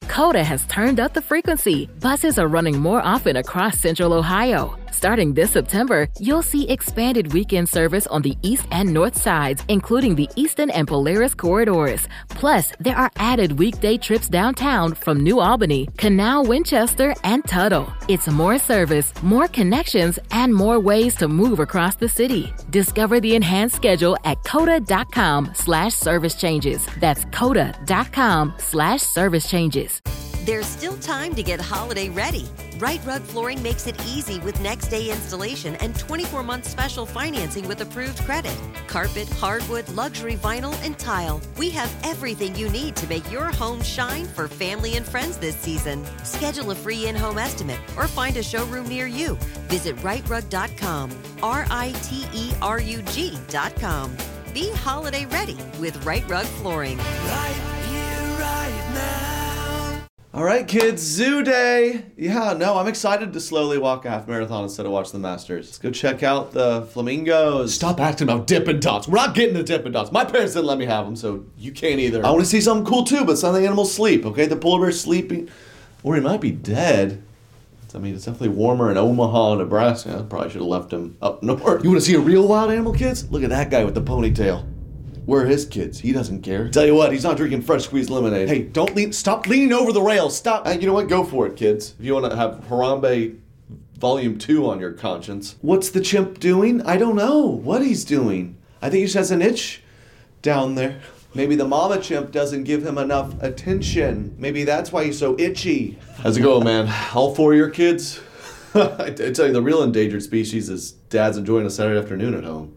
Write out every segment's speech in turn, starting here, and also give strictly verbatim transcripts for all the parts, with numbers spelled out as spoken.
Coda has turned up the frequency. Buses are running more often across Central Ohio. Starting this September, you'll see expanded weekend service on the east and north sides, including the Eastern and Polaris corridors. Plus, there are added weekday trips downtown from New Albany, Canal, Winchester, and Tuttle. It's more service, more connections, and more ways to move across the city. Discover the enhanced schedule at coda.com slash service changes. That's coda.com slash service changes. There's still time to get holiday ready. Right Rug Flooring makes it easy with next day installation and twenty-four month special financing with approved credit. Carpet, hardwood, luxury vinyl, and tile. We have everything you need to make your home shine for family and friends this season. Schedule a free in-home estimate or find a showroom near you. Visit right rug dot com, R I T E R U G dot com. Be holiday ready with Right Rug Flooring. Right here, right now. All right, kids, Zoo Day. Yeah, no, I'm excited to slowly walk a half marathon instead of watch the Masters. Let's go check out the flamingos. Stop acting about Dippin' Dots. We're not getting the Dippin' Dots. My parents didn't let me have them, so you can't either. I want to see something cool too, but some of the animals sleep, okay? The polar bear's sleeping, or he might be dead. I mean, it's definitely warmer in Omaha, Nebraska. Probably should have left him up north. You want to see a real wild animal, kids? Look at that guy with the ponytail. Where are his kids? He doesn't care. Tell you what, he's not drinking fresh squeezed lemonade. Hey, don't lean. Stop leaning over the rails. Stop. Uh, you know what? Go for it, kids. If you want to have Harambe Volume two on your conscience. What's the chimp doing? I don't know what he's doing. I think he just has an itch down there. Maybe the mama chimp doesn't give him enough attention. Maybe that's why he's so itchy. How's it going, man? All four of your kids? I tell you, the real endangered species is dad's enjoying a Saturday afternoon at home.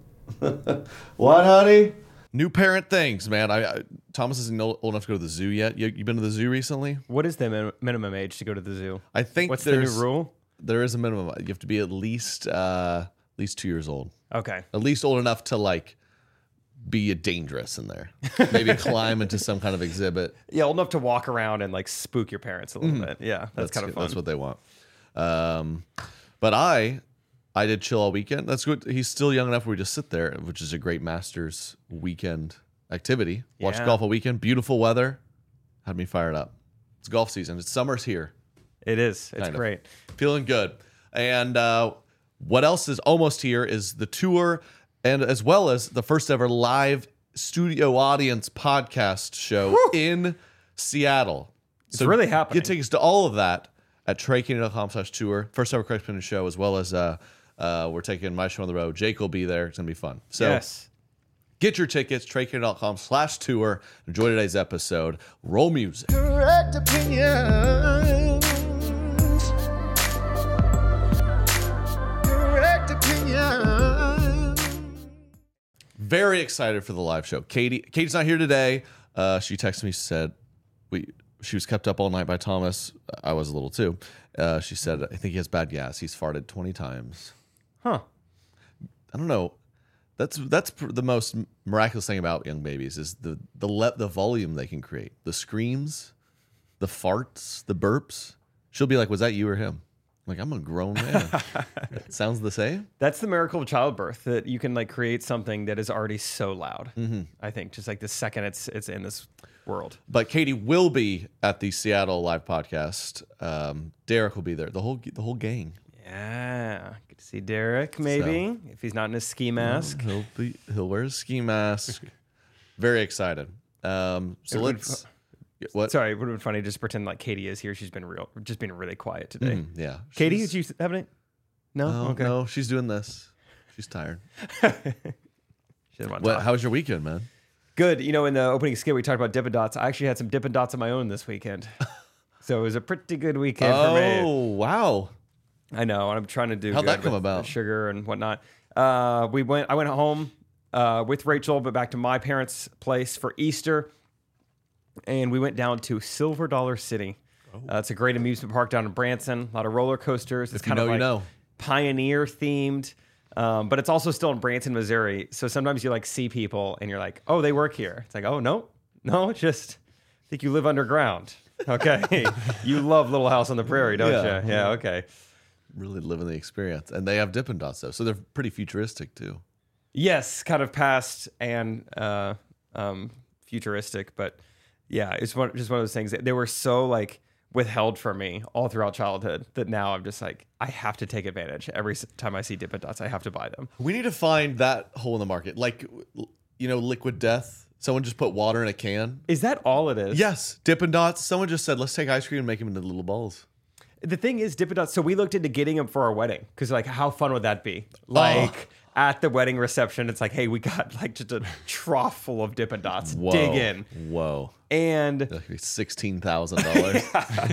What, honey? New parent things, man. I, I Thomas isn't old enough to go to the zoo yet. You, you been to the zoo recently? What is the min- minimum age to go to the zoo? I think What's the new rule? There is a minimum. You have to be at least uh, at least two years old. Okay. At least old enough to like be dangerous in there. Maybe climb into some kind of exhibit. Yeah, old enough to walk around and like spook your parents a little mm. bit. Yeah, that's, that's kind of fun. That's what they want. Um, but I. I did chill all weekend. That's good. He's still young enough where we just sit there, which is a great Masters weekend activity. Watch yeah. golf all weekend. Beautiful weather. Had me fired up. It's golf season. It's summer's here. It is. It's kind great. Of. Feeling good. And uh, what else is almost here is the tour, and as well as the first ever live studio audience podcast show Woo! in Seattle. It's so really happening. Get tickets to all of that at trey caney dot com slash tour. First ever Craig Spinner show, as well as uh, uh, we're taking my show on the road. Jake will be there. It's going to be fun. So yes. Get your tickets, trey caney dot com slash tour. Enjoy today's episode. Roll music. Correct opinions. Correct opinions. Very excited for the live show. Katie, Katie's not here today. Uh, she texted me, said we she was kept up all night by Thomas. I was a little too. Uh, she said, I think he has bad gas. He's farted twenty times. Huh. I don't know. That's that's the most miraculous thing about young babies is the the le- the volume they can create. The screams, the farts, the burps. She'll be like, was that you or him? I'm like, I'm a grown man. It sounds the same. That's the miracle of childbirth, that you can like create something that is already so loud. Mm-hmm. I think just like the second it's it's in this world. But Katie will be at the Seattle live podcast. Um, Derek will be there. The whole the whole gang. Yeah, get to see Derek maybe so, if he's not in his ski mask. He'll be he'll wear his ski mask. Very excited. Um, so it let's. Would, what? Sorry, it would have been funny just pretend like Katie is here. She's been real, just been really quiet today. Mm, yeah, Katie, did you have any? No, no, okay. No, she's doing this. She's tired. she what, how was your weekend, man? Good. You know, in the opening skit, we talked about Dippin' Dots. I actually had some Dippin' Dots of my own this weekend. So it was a pretty good weekend oh, for me. Oh, wow. I know. I'm trying to do How'd good that come with about? Sugar and whatnot. Uh, we went. I went home uh, with Rachel, but back to my parents' place for Easter. And we went down to Silver Dollar City. Oh. Uh, it's a great amusement park down in Branson. A lot of roller coasters. It's if kind you know, of like you know. pioneer themed. Um, but it's also still in Branson, Missouri. So sometimes you like see people and you're like, oh, they work here. It's like, oh, no, no, it's just I think you live underground. Okay. You love Little House on the Prairie, don't yeah. you? Yeah, okay. Really living the experience. And they have Dippin' Dots, though. So they're pretty futuristic, too. Yes, kind of past and uh, um, futuristic. But yeah, it's one, just one of those things that they were so like withheld from me all throughout childhood that now I'm just like, I have to take advantage. Every s- time I see Dippin' Dots, I have to buy them. We need to find that hole in the market. Like, you know, Liquid Death. Someone just put water in a can. Is that all it is? Yes. Dippin' Dots. Someone just said, let's take ice cream and make them into little balls. The thing is, Dippin' Dots, so we looked into getting them for our wedding because, like, how fun would that be? Like, Oh. at the wedding reception, it's like, hey, we got, like, just a trough full of Dippin' Dots. Whoa. Dig in. Whoa. And That could be sixteen thousand dollars.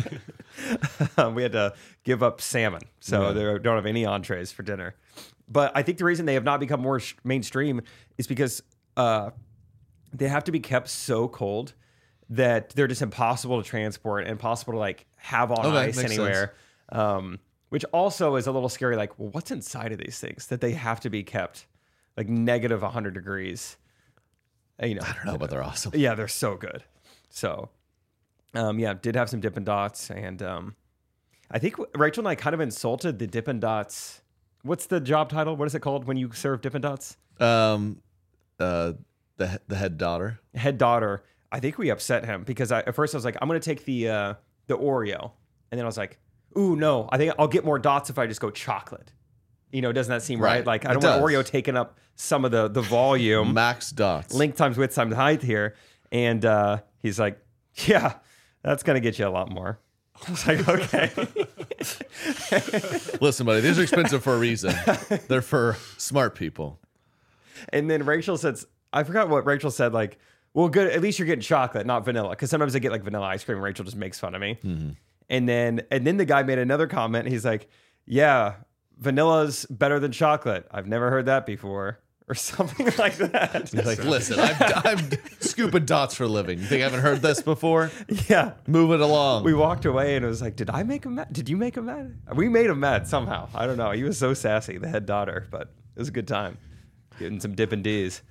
we had to give up salmon, so Yeah. they don't have any entrees for dinner. But I think the reason they have not become more sh- mainstream is because uh, they have to be kept so cold that they're just impossible to transport and impossible to like have on Okay, ice makes anywhere. Um, which also is a little scary. Like, well, what's inside of these things that they have to be kept like negative one hundred degrees? Uh, You know, I don't know, but they're awesome. yeah, they're so good. So, um, yeah, did have some Dippin' Dots, and um, I think Rachel and I kind of insulted the Dippin' Dots. What's the job title? What is it called when you serve Dippin' Dots? Um, uh, the the head daughter. Head daughter. I think we upset him because I, at first I was like, I'm gonna take the uh, the Oreo, and then I was like, ooh, no, I think I'll get more dots if I just go chocolate. You know, doesn't that seem right? Right. Like, I It don't want does. Oreo taking up some of the the volume. Max dots. Length times width times height here. And uh, he's like, yeah, that's going to get you a lot more. I was like, okay. Listen, buddy, these are expensive for a reason. They're for smart people. And then Rachel says, I forgot what Rachel said, like, well, good, at least you're getting chocolate, not vanilla. Because sometimes I get like vanilla ice cream and Rachel just makes fun of me. Mm-hmm. And then and then the guy made another comment. He's like, yeah, vanilla's better than chocolate. I've never heard that before. Or something like that. He's like, listen, I'm, I'm scooping dots for a living. You think I haven't heard this before? Yeah. Move it along. We walked away and it was like, did I make him mad? Did you make him mad? We made him mad somehow. I don't know. He was so sassy, the head daughter, but it was a good time. Getting some Dippin' D's.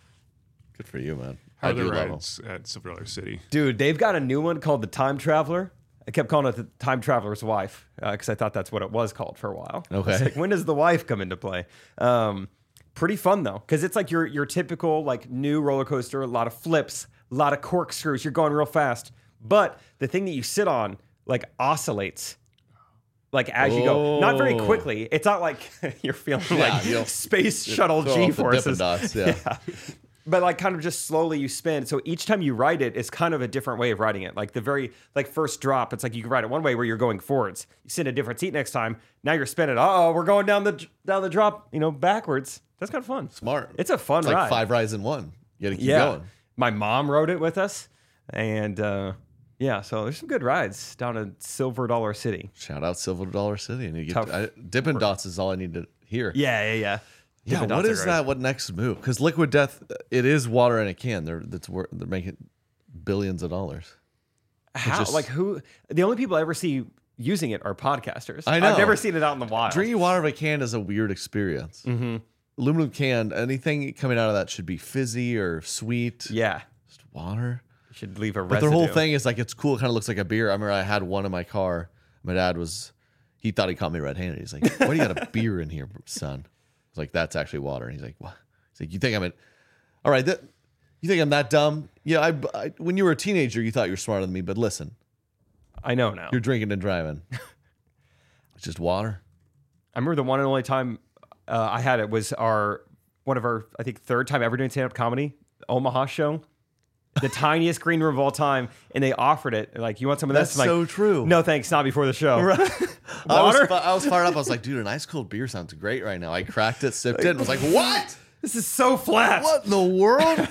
Good for you, man. How I are the do love 'em. rides at Silver Dollar City? Dude, they've got a new one called the Time Traveler. I kept calling it the Time Traveler's Wife because I thought that's what it was called for a while. Okay. It's like, when does the wife come into play? Um, pretty fun though, because it's like your your typical like new roller coaster. A lot of flips, a lot of corkscrews. You're going real fast, but the thing that you sit on like oscillates. Like as you go, not very Oh. quickly. It's not like you're feeling Yeah, like you'll- space shuttle throw off the G forces. Dippin' Dots, yeah. But like kind of just slowly you spin. So each time you ride it, it's kind of a different way of riding it. Like the very like first drop, it's like you can ride it one way where you're going forwards. You sit in a different seat next time. Now you're spinning. Oh, we're going down the down the drop, you know, backwards. That's kind of fun. Smart. It's a fun It's like ride. five rides in one. You got to keep yeah. going. My mom rode it with us, and uh, yeah, so there's some good rides down in Silver Dollar City. Shout out Silver Dollar City. And you get Tough. I, Dippin' Dots is all I need to hear. Yeah, yeah, yeah. Yeah, Dippin' what Dots are is great. that? What next move? Because Liquid Death, it is water in a can. They're that's wor- they're making billions of dollars. How? just- like who? The only people I ever see using it are podcasters. I know. I've never seen it out in the wild. Drinking water out of a can is a weird experience. Mm-hmm. Aluminum can, anything coming out of that should be fizzy or sweet. Yeah, Just water. you should leave a But residue. their whole thing is like it's cool. It kind of looks like a beer. I remember I had one in my car. My dad was, he thought he caught me red-handed. He's like, "Why do you got a beer in here, son?" I was like, "That's actually water." And he's like, "What?" He's like, "You think I'm an, all right? That, you think I'm that dumb? Yeah. I, I when you were a teenager, you thought you were smarter than me. But listen, I know now. you're drinking and driving. It's just water." I remember the one and only time uh, I had it was our one of our I think third time ever doing stand up comedy, Omaha show, the tiniest green room of all time, and they offered it like, "You want some of That's this?" I'm so like, true. No, thanks, not before the show. I was, Water? fi- I was fired up. I was like, dude, an ice cold beer sounds great right now. I cracked it, sipped it, and was like, what? This is so flat. What in the world?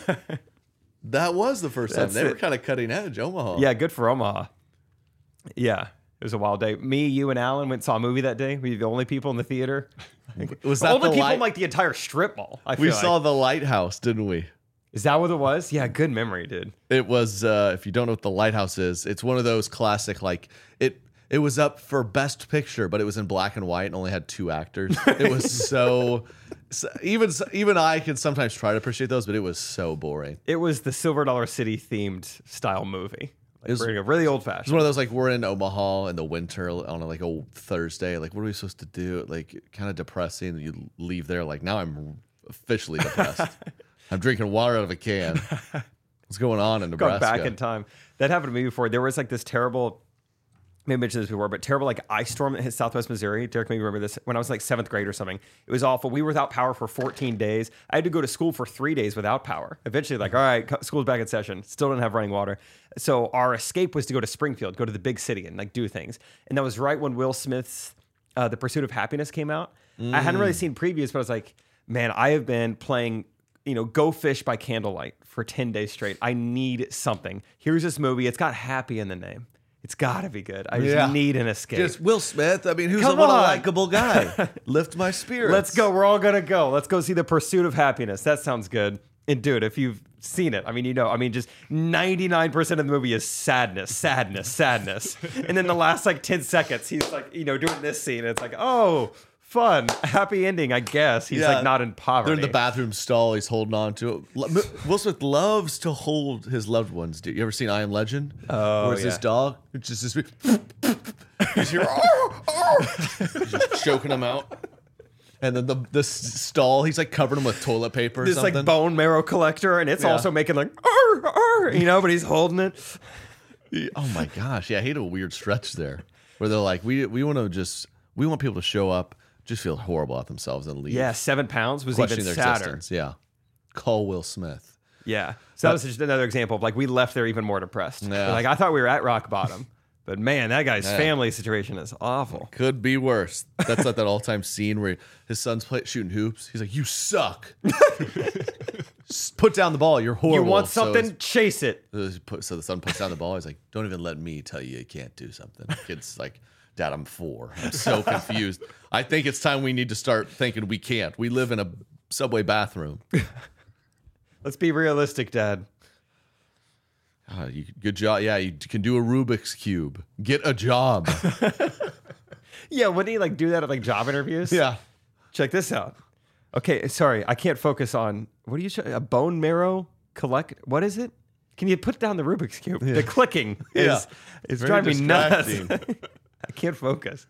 That was the first time. That's They were it. kind of cutting edge, Omaha. Yeah, good for Omaha. Yeah, it was a wild day. Me, you, and Alan went and saw a movie that day. We were the only people in the theater. Was that All the the people light? in like the entire strip mall. I feel We like. saw the lighthouse, didn't we? Is that what it was? Yeah, good memory, dude. It was. Uh, if you don't know what the lighthouse is, it's one of those classic. Like it. It was up for best picture, but it was in black and white and only had two actors. It was so. so even even I can sometimes try to appreciate those, but it was so boring. It was the Silver Dollar City themed style movie. Like, It was- really, really old It's fashioned. one of those like we're in Omaha in the winter on a, like a Thursday. Like what are we supposed to do? Like kind of depressing. You leave there like now I'm officially depressed. I'm drinking water out of a can. What's going on in Going Nebraska? back in time. That happened to me before. There was like this terrible, maybe I mentioned this before, but terrible like ice storm that hit Southwest Missouri. Derek, maybe remember this when I was like seventh grade or something. It was awful. We were without power for fourteen days. I had to go to school for three days without power. Eventually, like, all right, co- school's back in session. Still didn't have running water. So our escape was to go to Springfield, go to the big city and like do things. And that was right when Will Smith's uh, The Pursuit of Happiness came out. Mm. I hadn't really seen previews, but I was like, man, I have been playing, you know, Go Fish by Candlelight for ten days straight. I need something. Here's this movie. It's got happy in the name. It's got to be good. I just Yeah. need an escape. Just Will Smith. I mean, who's Come a, what a on. likable guy. Lift my spirits. Let's go. We're all going to go. Let's go see The Pursuit of Happiness. That sounds good. And dude, if you've seen it, I mean, you know, I mean, just ninety-nine percent of the movie is sadness, sadness, sadness. And then the last like ten seconds, he's like, you know, doing this scene. And it's like, oh, fun, happy ending, I guess. He's Yeah. like not in poverty. They're in the bathroom stall. He's holding on to it. Lo- Will Smith loves to hold his loved ones. Do you ever seen I Am Legend? Oh, Where's yeah. this dog? It's just this. He's here, "Oh, oh." He's just choking him out. And then the the s- stall, he's like covering him with toilet paper or This something. like bone marrow collector, and it's Yeah. also making like, arr, arr, you know, but he's holding it. Oh my gosh, yeah, he had a weird stretch there where they're like, we we want to just we want people to show up, just feel horrible about themselves and leave. Yeah, seven pounds was questioning even their sadder. existence. Yeah, call Will Smith. Yeah. So that was just another example of like we left there even more depressed. Yeah. We're like I thought we were at rock bottom, but man, that guy's Man. family situation is awful. Could be worse. That's like that all time scene where his son's play, shooting hoops. He's like, "You suck. S- Put down the ball. You're horrible." You want So something? his- Chase it. So, his put- so the son puts down the ball. He's like, "Don't even let me tell you you can't do something." The kid's like, "Dad, I'm four. I'm so confused. I think it's time we need to start thinking we can't. We live in a subway bathroom." Let's be realistic, Dad. Ah, you, good job. Yeah, you can do a Rubik's Cube. Get a job. Yeah, wouldn't he like do that at like job interviews? Yeah. Check this out. Okay, sorry, I can't focus on what are you? A bone marrow collect? What is it? Can you put down the Rubik's cube? The clicking is Yeah. is Very driving me nuts. distracting. I can't focus.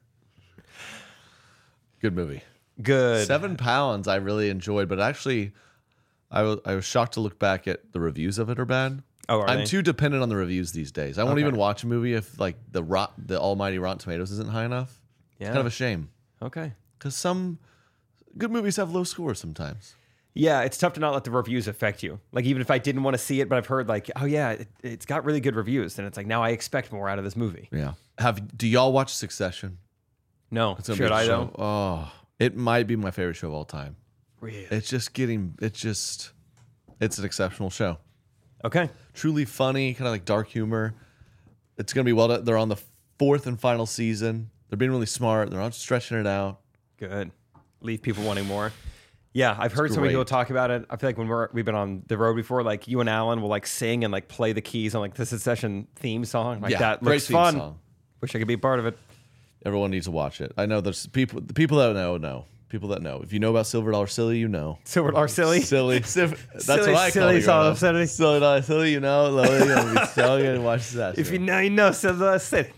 Good movie. Good. Seven Pounds I really enjoyed, but actually, I was I was shocked to look back at the reviews of it are bad. Oh, are I'm they? too dependent on the reviews these days. I won't Okay. even watch a movie if like the rot the almighty Rotten Tomatoes isn't high enough. Yeah. It's kind of a shame Okay. because some good movies have low scores sometimes. Yeah, it's tough to not let the reviews affect you. Like even if I didn't want to see it, but I've heard like, oh yeah, it, it's got really good reviews, and it's like now I expect more out of this movie. Yeah. Have do y'all watch Succession? No, It's a should big I show. though? Oh, it might be my favorite show of all time. Really? It's just getting. It's just. It's an exceptional show. Okay. Truly funny, kind of like dark humor. It's gonna be well done. They're on the fourth and final season. They're being really smart. They're not stretching it out. Good. Leave people wanting more. Yeah, I've heard so many great. people talk about it. I feel like when we're we've been on the road before, like you and Alan will like sing and like play the keys on like the Succession theme song. Like Yeah, that great looks theme fun. song. Wish I could be a part of it. Everyone needs to watch it. I know there's people. The people that know know. People that know. If you know about Silver Dollar Silly, you know. Silver Dollar Silly. Silly. Civ- That's Silly, what I silly call it. Dollar growing up. Silly. Silly Dollar Silly. You know. Lily, you'll be so good to watch that. If show. you know, you know. Silver Dollar Silly.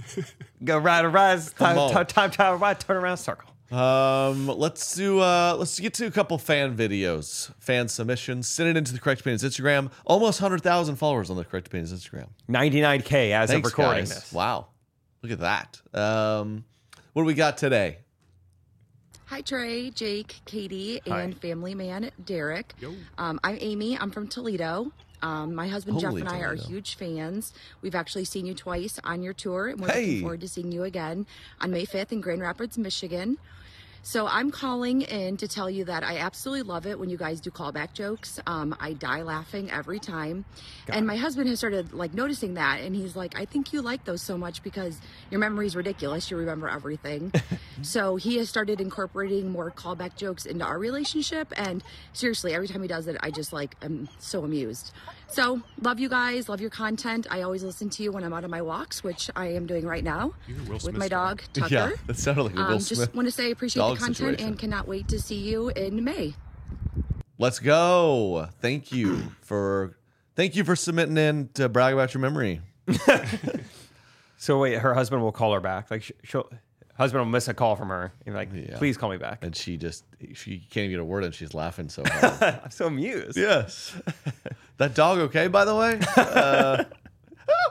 Go ride a rise. Time, Come on. time, time, time, ride. Turn around, circle. Um, let's do uh let's get to a couple fan videos, fan submissions. Send it into the Correct Opinions Instagram. Almost one hundred thousand followers on the Correct Opinions Instagram. ninety-nine K as Thanks, of recording guys. this. Wow. Look at that. Um what do we got today? Hi, Trey, Jake, Katie, Hi. and family man Derek. Um, I'm Amy. I'm from Toledo. Um, my husband Jeff Holy and I are Toledo. huge fans. We've actually seen you twice on your tour, and we're Hey. looking forward to seeing you again on May fifth in Grand Rapids, Michigan. So I'm calling in to tell you that I absolutely love it when you guys do callback jokes. Um, I die laughing every time. and my husband has started like noticing that, and he's like, I think you like those so much because your memory's ridiculous. You remember everything. So he has started incorporating more callback jokes into our relationship. And seriously, every time he does it, I just like am so amused. So love you guys, love your content. I always listen to you when I'm out on my walks, which I am doing right now with my dog Tucker. Yeah, that sounded like a Will Um, Smith. just want to say I appreciate the dog content situation. and cannot wait to see you in May. Let's go. Thank you for thank you for submitting in to brag about your memory. So wait, her husband will call her back. Like sh- she'll, husband will miss a call from her. And like, Yeah. please call me back. And she just she can't even get a word in. She's laughing so hard. I'm so amused. Yes. That dog okay, by the way? Uh,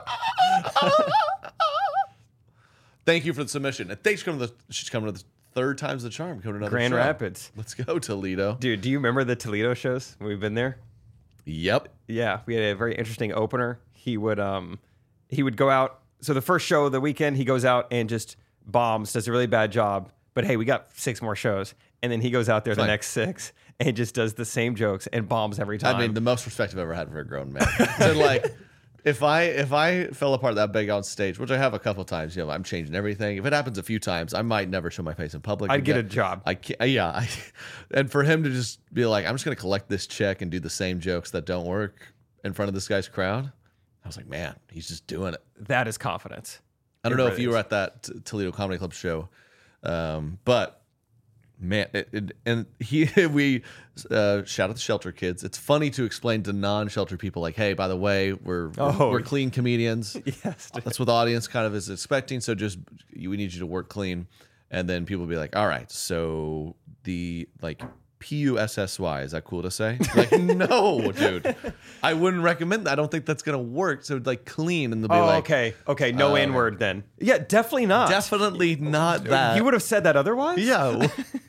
Thank you for the submission. And thanks for coming to the, she's coming to the third time's the charm. Coming to another Grand show. Rapids. Let's go, Toledo. Dude, do you remember the Toledo shows? We've been there. Yep. Yeah, we had a very interesting opener. He would um he would go out. So the first show of the weekend, he goes out and just bombs, does a really bad job. But hey, we got six more shows. And then he goes out there the Fine. next six and just does the same jokes and bombs every time. I mean, the most respect I've ever had for a grown man. So like, if I if I fell apart that big on stage, which I have a couple times, you know, I'm changing everything. If it happens a few times, I might never show my face in public. I'd get again. a job. I can't, yeah, I, and for him to just be like, I'm just going to collect this check and do the same jokes that don't work in front of this guy's crowd. I was like, man, he's just doing it. That is confidence. I don't It know really if you is. were at that T- Toledo Comedy Club show, um, but man, it, it, and he we uh, shout out the Shelter Kids. It's funny to explain to non-Shelter people like, hey, by the way, we're Oh. we're clean comedians. Yes, dude. That's what the audience kind of is expecting. So just we need you to work clean, and then people will be like, all right, so the like. P U S S Y, is that cool to say? Like, no, dude. I wouldn't recommend that. I don't think that's going to work. So, like, clean, and they'll be Oh, like, okay. Okay, no uh, N-word then. Yeah, definitely not. definitely not that. You would have said that otherwise? Yeah.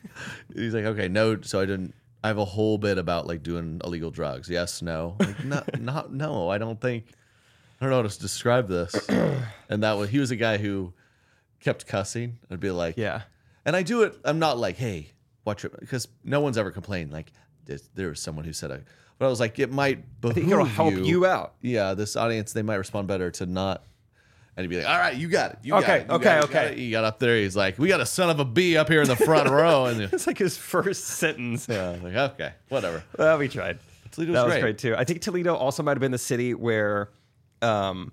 He's like, okay, no. So I didn't. I have a whole bit about like doing illegal drugs. Yes, no. Like, not, not, no. I don't think. I don't know how to describe this. And that was he was a guy who kept cussing. I'd be like, Yeah. And I do it. I'm not like, hey, watch it, because no one's ever complained. Like there's- there was someone who said, a, but I was like, it might behoove think it'll help you out. Yeah, this audience they might respond better to not. And he'd be like, all right, you got it. You Okay, got it. You okay, got it, you okay. got it." He got up there. He's like, we got a son of a bee up here in the front row. And It's like his first sentence. yeah, I'm like, okay, whatever. Well, we tried. Toledo's that was great. great too. I think Toledo also might have been the city where um,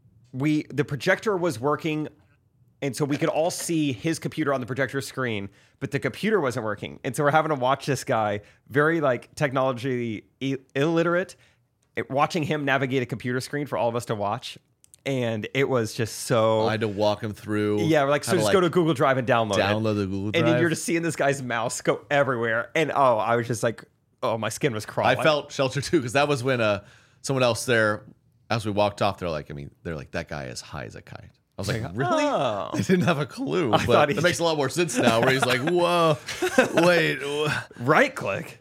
we the projector was working, and so we could all see his computer on the projector screen, but the computer wasn't working, and so we're having to watch this guy, very like technology i- illiterate, it- watching him navigate a computer screen for all of us to watch, and it was just so. I had to walk him through. Yeah, we're like, so how just to, go to like, Google Drive and download, download it. the Google And then Drive. you're just seeing this guy's mouse go everywhere, and oh, I was just like, oh, my skin was crawling. I felt shelter too, because that was when uh someone else there, as we walked off, they're like, I mean, they're like, that guy is high as a kite. I was like, really? oh. I didn't have a clue, thought but he- it makes a lot more sense now. Where he's like, whoa, wait. wh- Right click.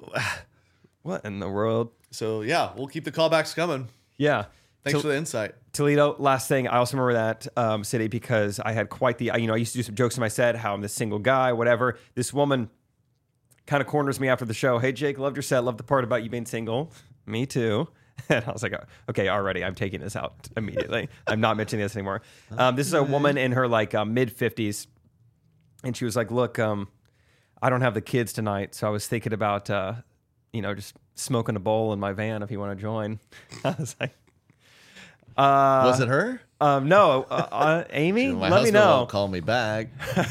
What in the world? So yeah, we'll keep the callbacks coming. Yeah. Thanks Tol- for the insight. Toledo, last thing, I also remember that um, city because I had quite the, you know, I used to do some jokes in my set, how I'm this single guy, whatever. This woman kind of corners me after the show. Hey, Jake, loved your set. Loved the part about you being single. Me too. And I was like, okay, already, I'm taking this out immediately. I'm not mentioning this anymore. Um, this is a woman in her like uh, mid fifties. And she was like, look, um, I don't have the kids tonight. So I was thinking about, uh, you know, just smoking a bowl in my van if you want to join. I was like, uh, Was it her? um, no, uh, uh, Amy, My let me husband know. won't call me back.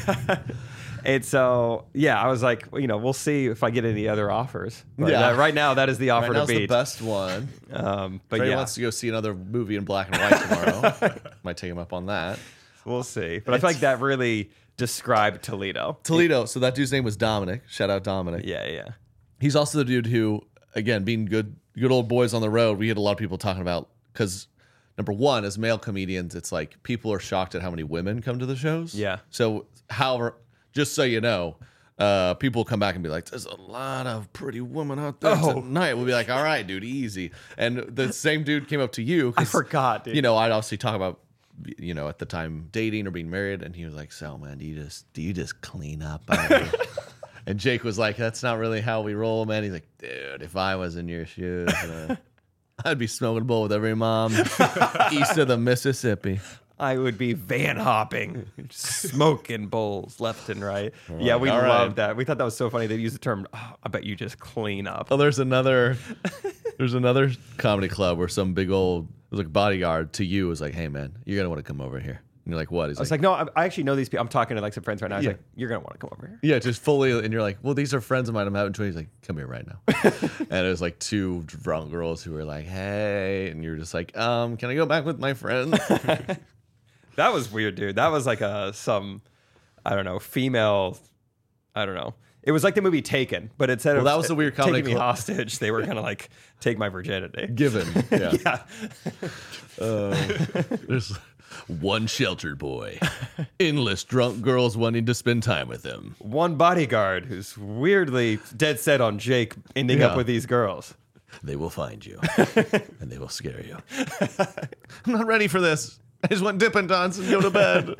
And so, yeah, I was like, you know, we'll see if I get any other offers. But Yeah. that- right now, that is the offer Right to now's the beat. best one. Um, but Trey yeah, wants to go see another movie in black and white tomorrow. Might take him up on that. we'll see. But I feel like that really described Toledo. Toledo. So that dude's name was Dominic. Shout out Dominic. Yeah, yeah. He's also the dude who, again, being good, good old boys on the road. We had a lot of people talking about because number one, as male comedians, it's like people are shocked at how many women come to the shows. Yeah. So, however, just so you know, uh, people will come back and be like, "There's a lot of pretty women out there Oh. tonight." We'll be like, "All right, dude, easy." And the same dude came up to you. 'cause, I forgot, dude. You know, I'd obviously talk about, you know, at the time dating or being married, and he was like, "So, man, do you just do you just clean up out here?" And Jake was like, "That's not really how we roll, man." He's like, "Dude, if I was in your shoes, uh, I'd be smoking a bowl with every mom east of the Mississippi." I would be van hopping, smoking bowls left and right. Yeah, we all right. loved that. We thought that was so funny. They used the term, oh, I bet you just clean up. Oh, there's another, there's another comedy club where some big old, it was like bodyguard to you was like, "Hey, man, you're gonna want to come over here." And you're like, "What?" He's I was like, no, I, I actually know these people. I'm talking to like some friends right now. I was Yeah. like, you're going to want to come over here. "Yeah, just fully." And you're like, "Well, these are friends of mine. I'm having twenty." He's like, "Come here right now." And it was like two drunk girls who were like, "Hey," and you're just like, "Um, can I go back with my friends?" That was weird, dude. That was like a some, I don't know, female, I don't know. It was like the movie Taken, but instead Well, of that was the weird comedy taking me club. hostage, they were gonna like take my virginity. Given, yeah. Yeah. Uh, there's One sheltered boy. Endless drunk girls wanting to spend time with him. One bodyguard who's weirdly dead set on Jake ending Yeah. up with these girls. They will find you. And they will scare you. I'm not ready for this. I just want Dippin' Dots and go to bed.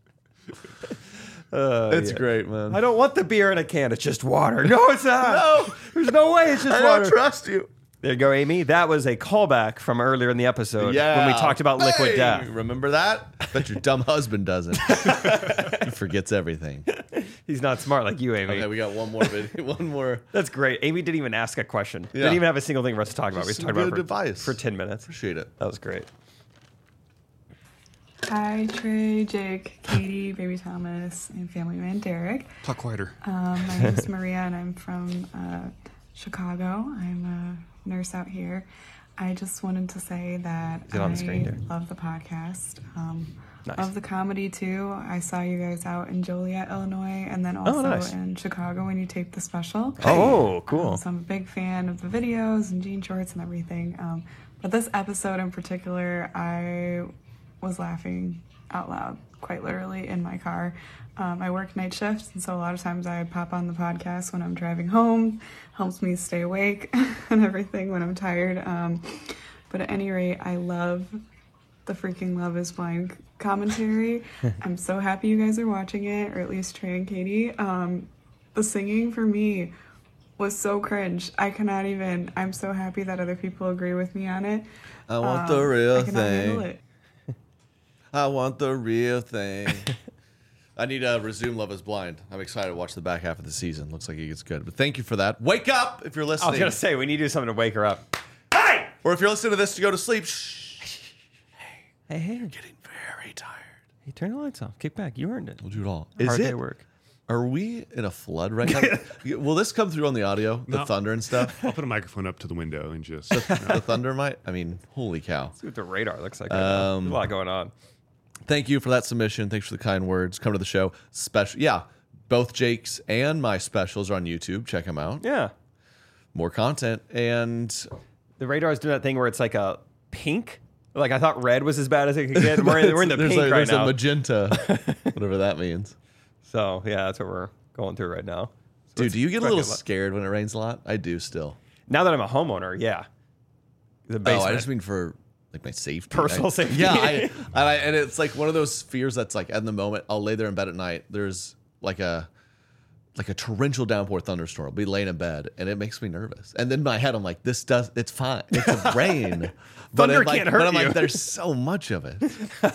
Uh, It's yeah. great, man. I don't want the beer in a can. It's just water. No, it's not. No. There's no way it's just I water. don't trust you. There you go, Amy. That was a callback from earlier in the episode when we talked about liquid Hey, death. Remember that? Bet your dumb husband doesn't. He forgets everything. He's not smart like you, Amy. Okay, we got one more video. One more. That's great. Amy didn't even ask a question. Yeah. Didn't even have a single thing for us to talk about. We Just just talked some about it good for, advice. for ten minutes. Appreciate it. That was great. Hi, Trey, Jake, Katie, Baby Thomas, and family man Derek. Talk quieter. Um, my name is Maria, and I'm from uh, Chicago. I'm a nurse out here. I just wanted to say that Is it on the screen, I Derek? love the podcast. Um, Nice. Love the comedy too. I saw you guys out in Joliet, Illinois, and then also nice. in Chicago when you taped the special. Oh, cool. Um, so I'm a big fan of the videos and jean shorts and everything. Um, but this episode in particular, I was laughing out loud, quite literally, in my car. Um, I work night shifts, and so a lot of times I pop on the podcast when I'm driving home. Helps me stay awake and everything when I'm tired. Um, but at any rate, I love the freaking Love is Blind commentary. I'm so happy you guys are watching it, or at least Trey and Katie. Um, the singing for me was so cringe. I cannot even. I'm so happy that other people agree with me on it. I want Um, the real I cannot handle thing. it. I want the real thing. I need to resume Love is Blind. I'm excited to watch the back half of the season. Looks like it gets good. But thank you for that. Wake up if you're I listening. was going to say, we need to do something to wake her up. Or if you're listening to this to go to sleep. Shh. Hey, hey. You're getting very tired. Hey, turn the lights off. Kick back. You earned it. We'll do it all. Hard Is day it? at work. Are we in a flood right now? Will this come through on the audio? The No. thunder and stuff? I'll put a microphone up to the window and just. The thunder might? I mean, holy cow. See what the radar looks like right now. Um, There's a lot going on. Thank you for that submission. Thanks for the kind words. Come to the show. Special, yeah. Both Jake's and my specials are on YouTube. Check them out. Yeah. More content. And The radar's doing that thing where it's like a pink. Like, I thought red was as bad as it could get. We're in, we're in the there's pink a, right there's now. a magenta, whatever that means. So, yeah, that's what we're going through right now. So Dude, it's do you get a little fucking- scared when it rains a lot? I do still. Now that I'm a homeowner, yeah. The Oh, basement. I just mean for like my safety. Personal I- safety. Yeah, I, and, I, and it's like one of those fears that's like in the moment. I'll lay there in bed at night. There's like a like a torrential downpour thunderstorm. I'll be laying in bed, and it makes me nervous. And then in my head, I'm like, this does. It's fine. It's a rain. But Thunder I'm like, can't hurt But I'm you. like, there's so much of it.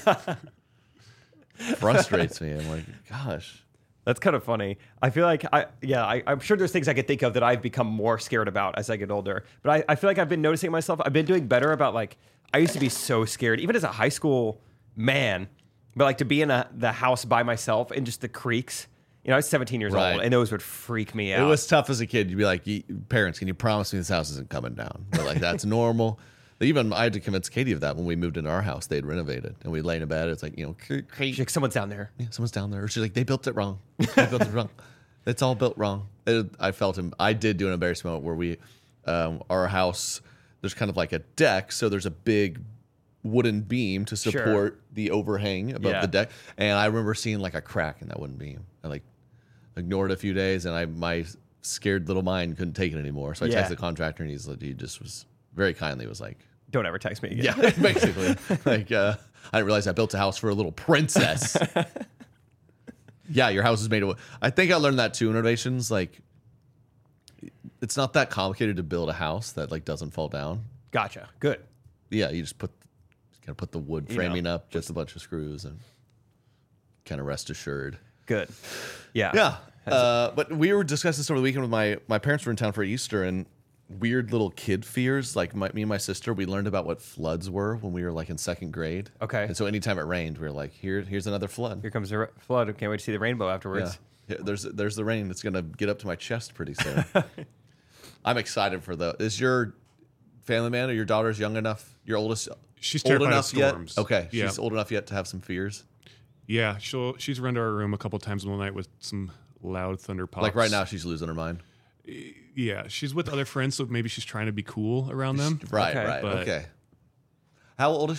Frustrates me. I'm like, gosh. That's kind of funny. I feel like I, yeah, I, I'm sure there's things I could think of that I've become more scared about as I get older. But I, I feel like I've been noticing myself. I've been doing better about like, I used to be so scared, even as a high school man, but like to be in a, the house by myself and just the creaks. You know, I was seventeen years Right. old and those would freak me out. It was tough as a kid. You'd be like, "Ye- parents, can you promise me this house isn't coming down? But like, that's normal. Even I had to convince Katie of that when we moved into our house. They'd renovated, and we'd lay in bed. It's like, you know, creak, creak. She's like, someone's down there. Yeah, someone's down there. Or she's like, they built it wrong. They built it wrong. It's all built wrong. It, I felt him. I did do an embarrassing moment where we, um, our house, there's kind of like a deck, so there's a big wooden beam to support Sure. the overhang above Yeah. the deck. And I remember seeing like a crack in that wooden beam. I like ignored it a few days, and I my scared little mind couldn't take it anymore. So I Yeah. texted the contractor, and he's like, he just was very kindly was like, Don't ever text me again. yeah, basically. like, uh, I didn't realize I built a house for a little princess. Yeah, your house is made of. I think I learned that too in renovations. Like, it's not that complicated to build a house that like doesn't fall down. Gotcha. Good. Yeah, you just put kind of put the wood You framing know. up, just a bunch of screws, and kind of rest assured. Good. Yeah. Yeah. Uh, but we were discussing this over the weekend with my my parents were in town for Easter, and weird little kid fears. Like my, me and my sister, we learned about what floods were when we were like in second grade. Okay. And so anytime it rained, we were like, here, here's another flood. Here comes the r- flood. Can't wait to see the rainbow afterwards. Yeah. Yeah, there's there's the rain. It's gonna get up to my chest pretty soon. I'm excited for the. Is your family man or your daughter's young enough? Your oldest, She's old terrified of enough storms. yet? Okay, Yeah. she's old enough yet to have some fears. Yeah, she'll she's run to our room a couple times in the night with some loud thunder pops. Like right now, she's losing her mind. Yeah, she's with other friends, so maybe she's trying to be cool around them. Right, Okay. right, But- okay. How old is she?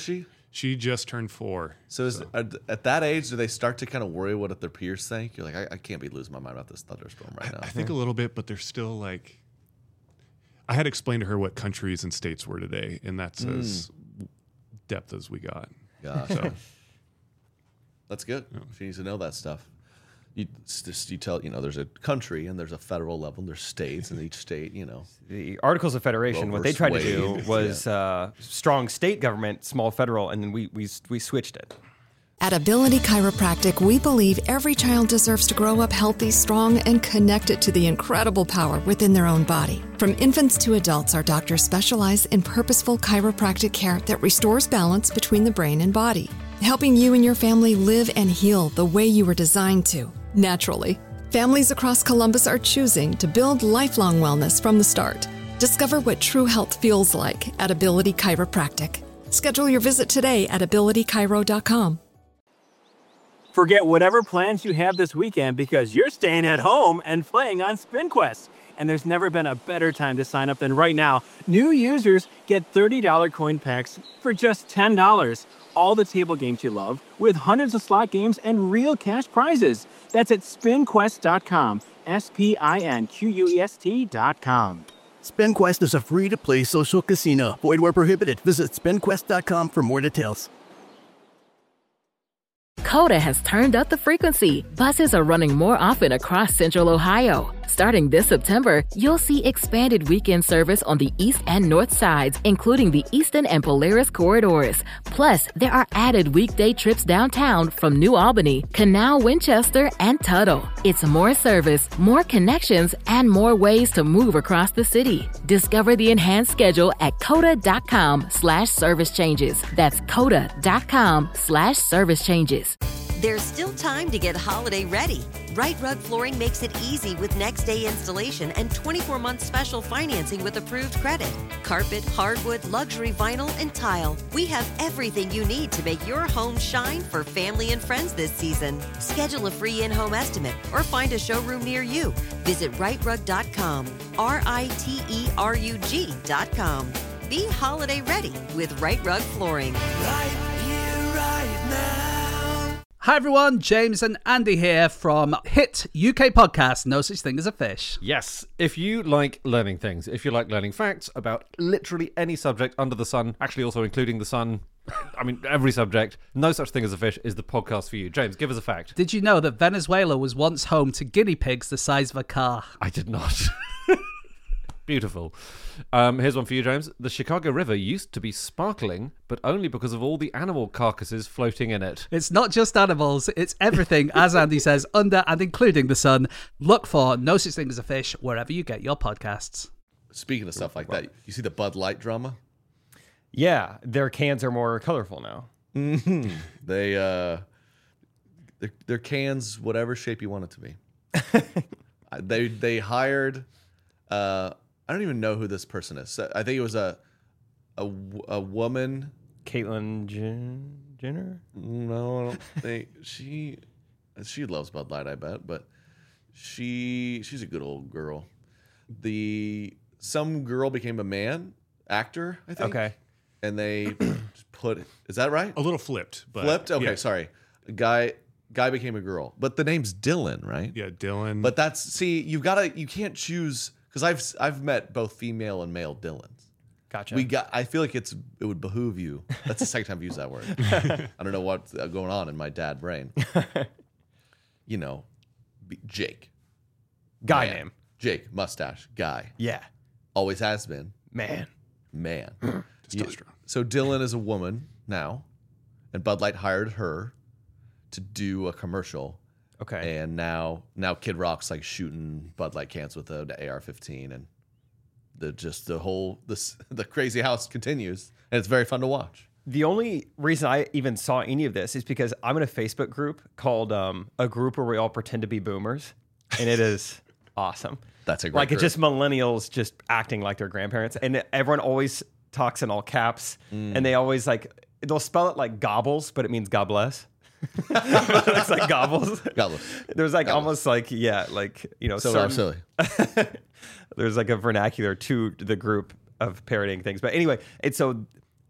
She just turned four. So, is, are, at that age, do they start to kind of worry what their peers think? You're like, I, I can't be losing my mind about this thunderstorm right I, now. I think a little bit, but they're still like. I had explained to her what countries and states were today, and that's mm. as depth as we got. Gosh. So. That's good. Yeah. She needs to know that stuff. You just you tell you know there's a country and there's a federal level and there's states and each state you know the Articles of Federation. What they tried to do was yeah. uh, strong state government, small federal, and then we we we switched it. At Ability Chiropractic, we believe every child deserves to grow up healthy, strong, and connected to the incredible power within their own body. From infants to adults, our doctors specialize in purposeful chiropractic care that restores balance between the brain and body, helping you and your family live and heal the way you were designed to, naturally. Families across Columbus are choosing to build lifelong wellness from the start. Discover what true health feels like at Ability Chiropractic. Schedule your visit today at ability chiro dot com. Forget whatever plans you have this weekend because you're staying at home and playing on SpinQuest. And there's never been a better time to sign up than right now. New users get thirty dollars coin packs for just ten dollars. All the table games you love with hundreds of slot games and real cash prizes. That's at spin quest dot com. S P I N Q U E S T dot com. SpinQuest is a free-to-play social casino. Void where prohibited. Visit spin quest dot com for more details. Coda has turned up the frequency. Buses are running more often across Central Ohio. Starting this September, you'll see expanded weekend service on the east and north sides, including the Easton and Polaris corridors. Plus, there are added weekday trips downtown from New Albany, Canal, Winchester, and Tuttle. It's more service, more connections, and more ways to move across the city. Discover the enhanced schedule at coda.com slash service changes. That's coda.com slash service changes. There's still time to get holiday ready. Right Rug Flooring makes it easy with next day installation and twenty-four month special financing with approved credit. Carpet, hardwood, luxury vinyl, and tile. We have everything you need to make your home shine for family and friends this season. Schedule a free in-home estimate or find a showroom near you. Visit right rug dot com, R I T E R U G dot com. Be holiday ready with Right Rug Flooring. Right here, right now. Hi everyone, James and Andy here from hit U K podcast No Such Thing as a Fish. Yes, if you like learning things, if you like learning facts about literally any subject under the sun, actually also including the sun, I mean every subject, No Such Thing as a Fish is the podcast for you. James, give us a fact. Did you know that Venezuela was once home to guinea pigs the size of a car? I did not. Beautiful. Um, here's one for you, James. The Chicago River used to be sparkling, but only because of all the animal carcasses floating in it. It's not just animals, it's everything, as Andy says, under and including the sun. Look for No Such Thing as a Fish wherever you get your podcasts. Speaking of stuff like that, you see the Bud Light drama? Yeah, their cans are more colorful now. Mm-hmm. They, uh, their, their cans, whatever shape you want it to be. they, they hired... Uh, I don't even know who this person is. I think it was a a, a woman. Caitlyn Jen- Jenner? No, I don't think she she loves Bud Light, I bet, but she she's a good old girl. The some girl became a man actor, I think. Okay. And they just put is that right? A little flipped, but flipped? Okay, yeah. sorry. A guy guy became a girl. But the name's Dylan, right? Yeah, Dylan. But that's see, you've gotta you can't choose. Because I've I've met both female and male Dylans. Gotcha. We got. I feel like it's it would behoove you. That's the second time I've used that word. I don't know what's going on in my dad brain. You know, Jake. Guy man. name. Jake, mustache, guy. Yeah. Always has been. Man. Man. Testosterone. So Dylan is a woman now, and Bud Light hired her to do a commercial. Okay. And now, now Kid Rock's like shooting Bud Light cans with the A R fifteen, and the just the whole this the crazy house continues, and it's very fun to watch. The only reason I even saw any of this is because I'm in a Facebook group called um, a group where we all pretend to be boomers, and it is awesome. That's a great like group. it's just millennials just acting like their grandparents, and everyone always talks in all caps, mm. and they always like they'll spell it like gobbles, but it means God bless. It's like gobbles. Gobbles. There's like Gobbles. almost like yeah, like you know, so some, silly. There's like a vernacular to the group of parodying things, but anyway, it's so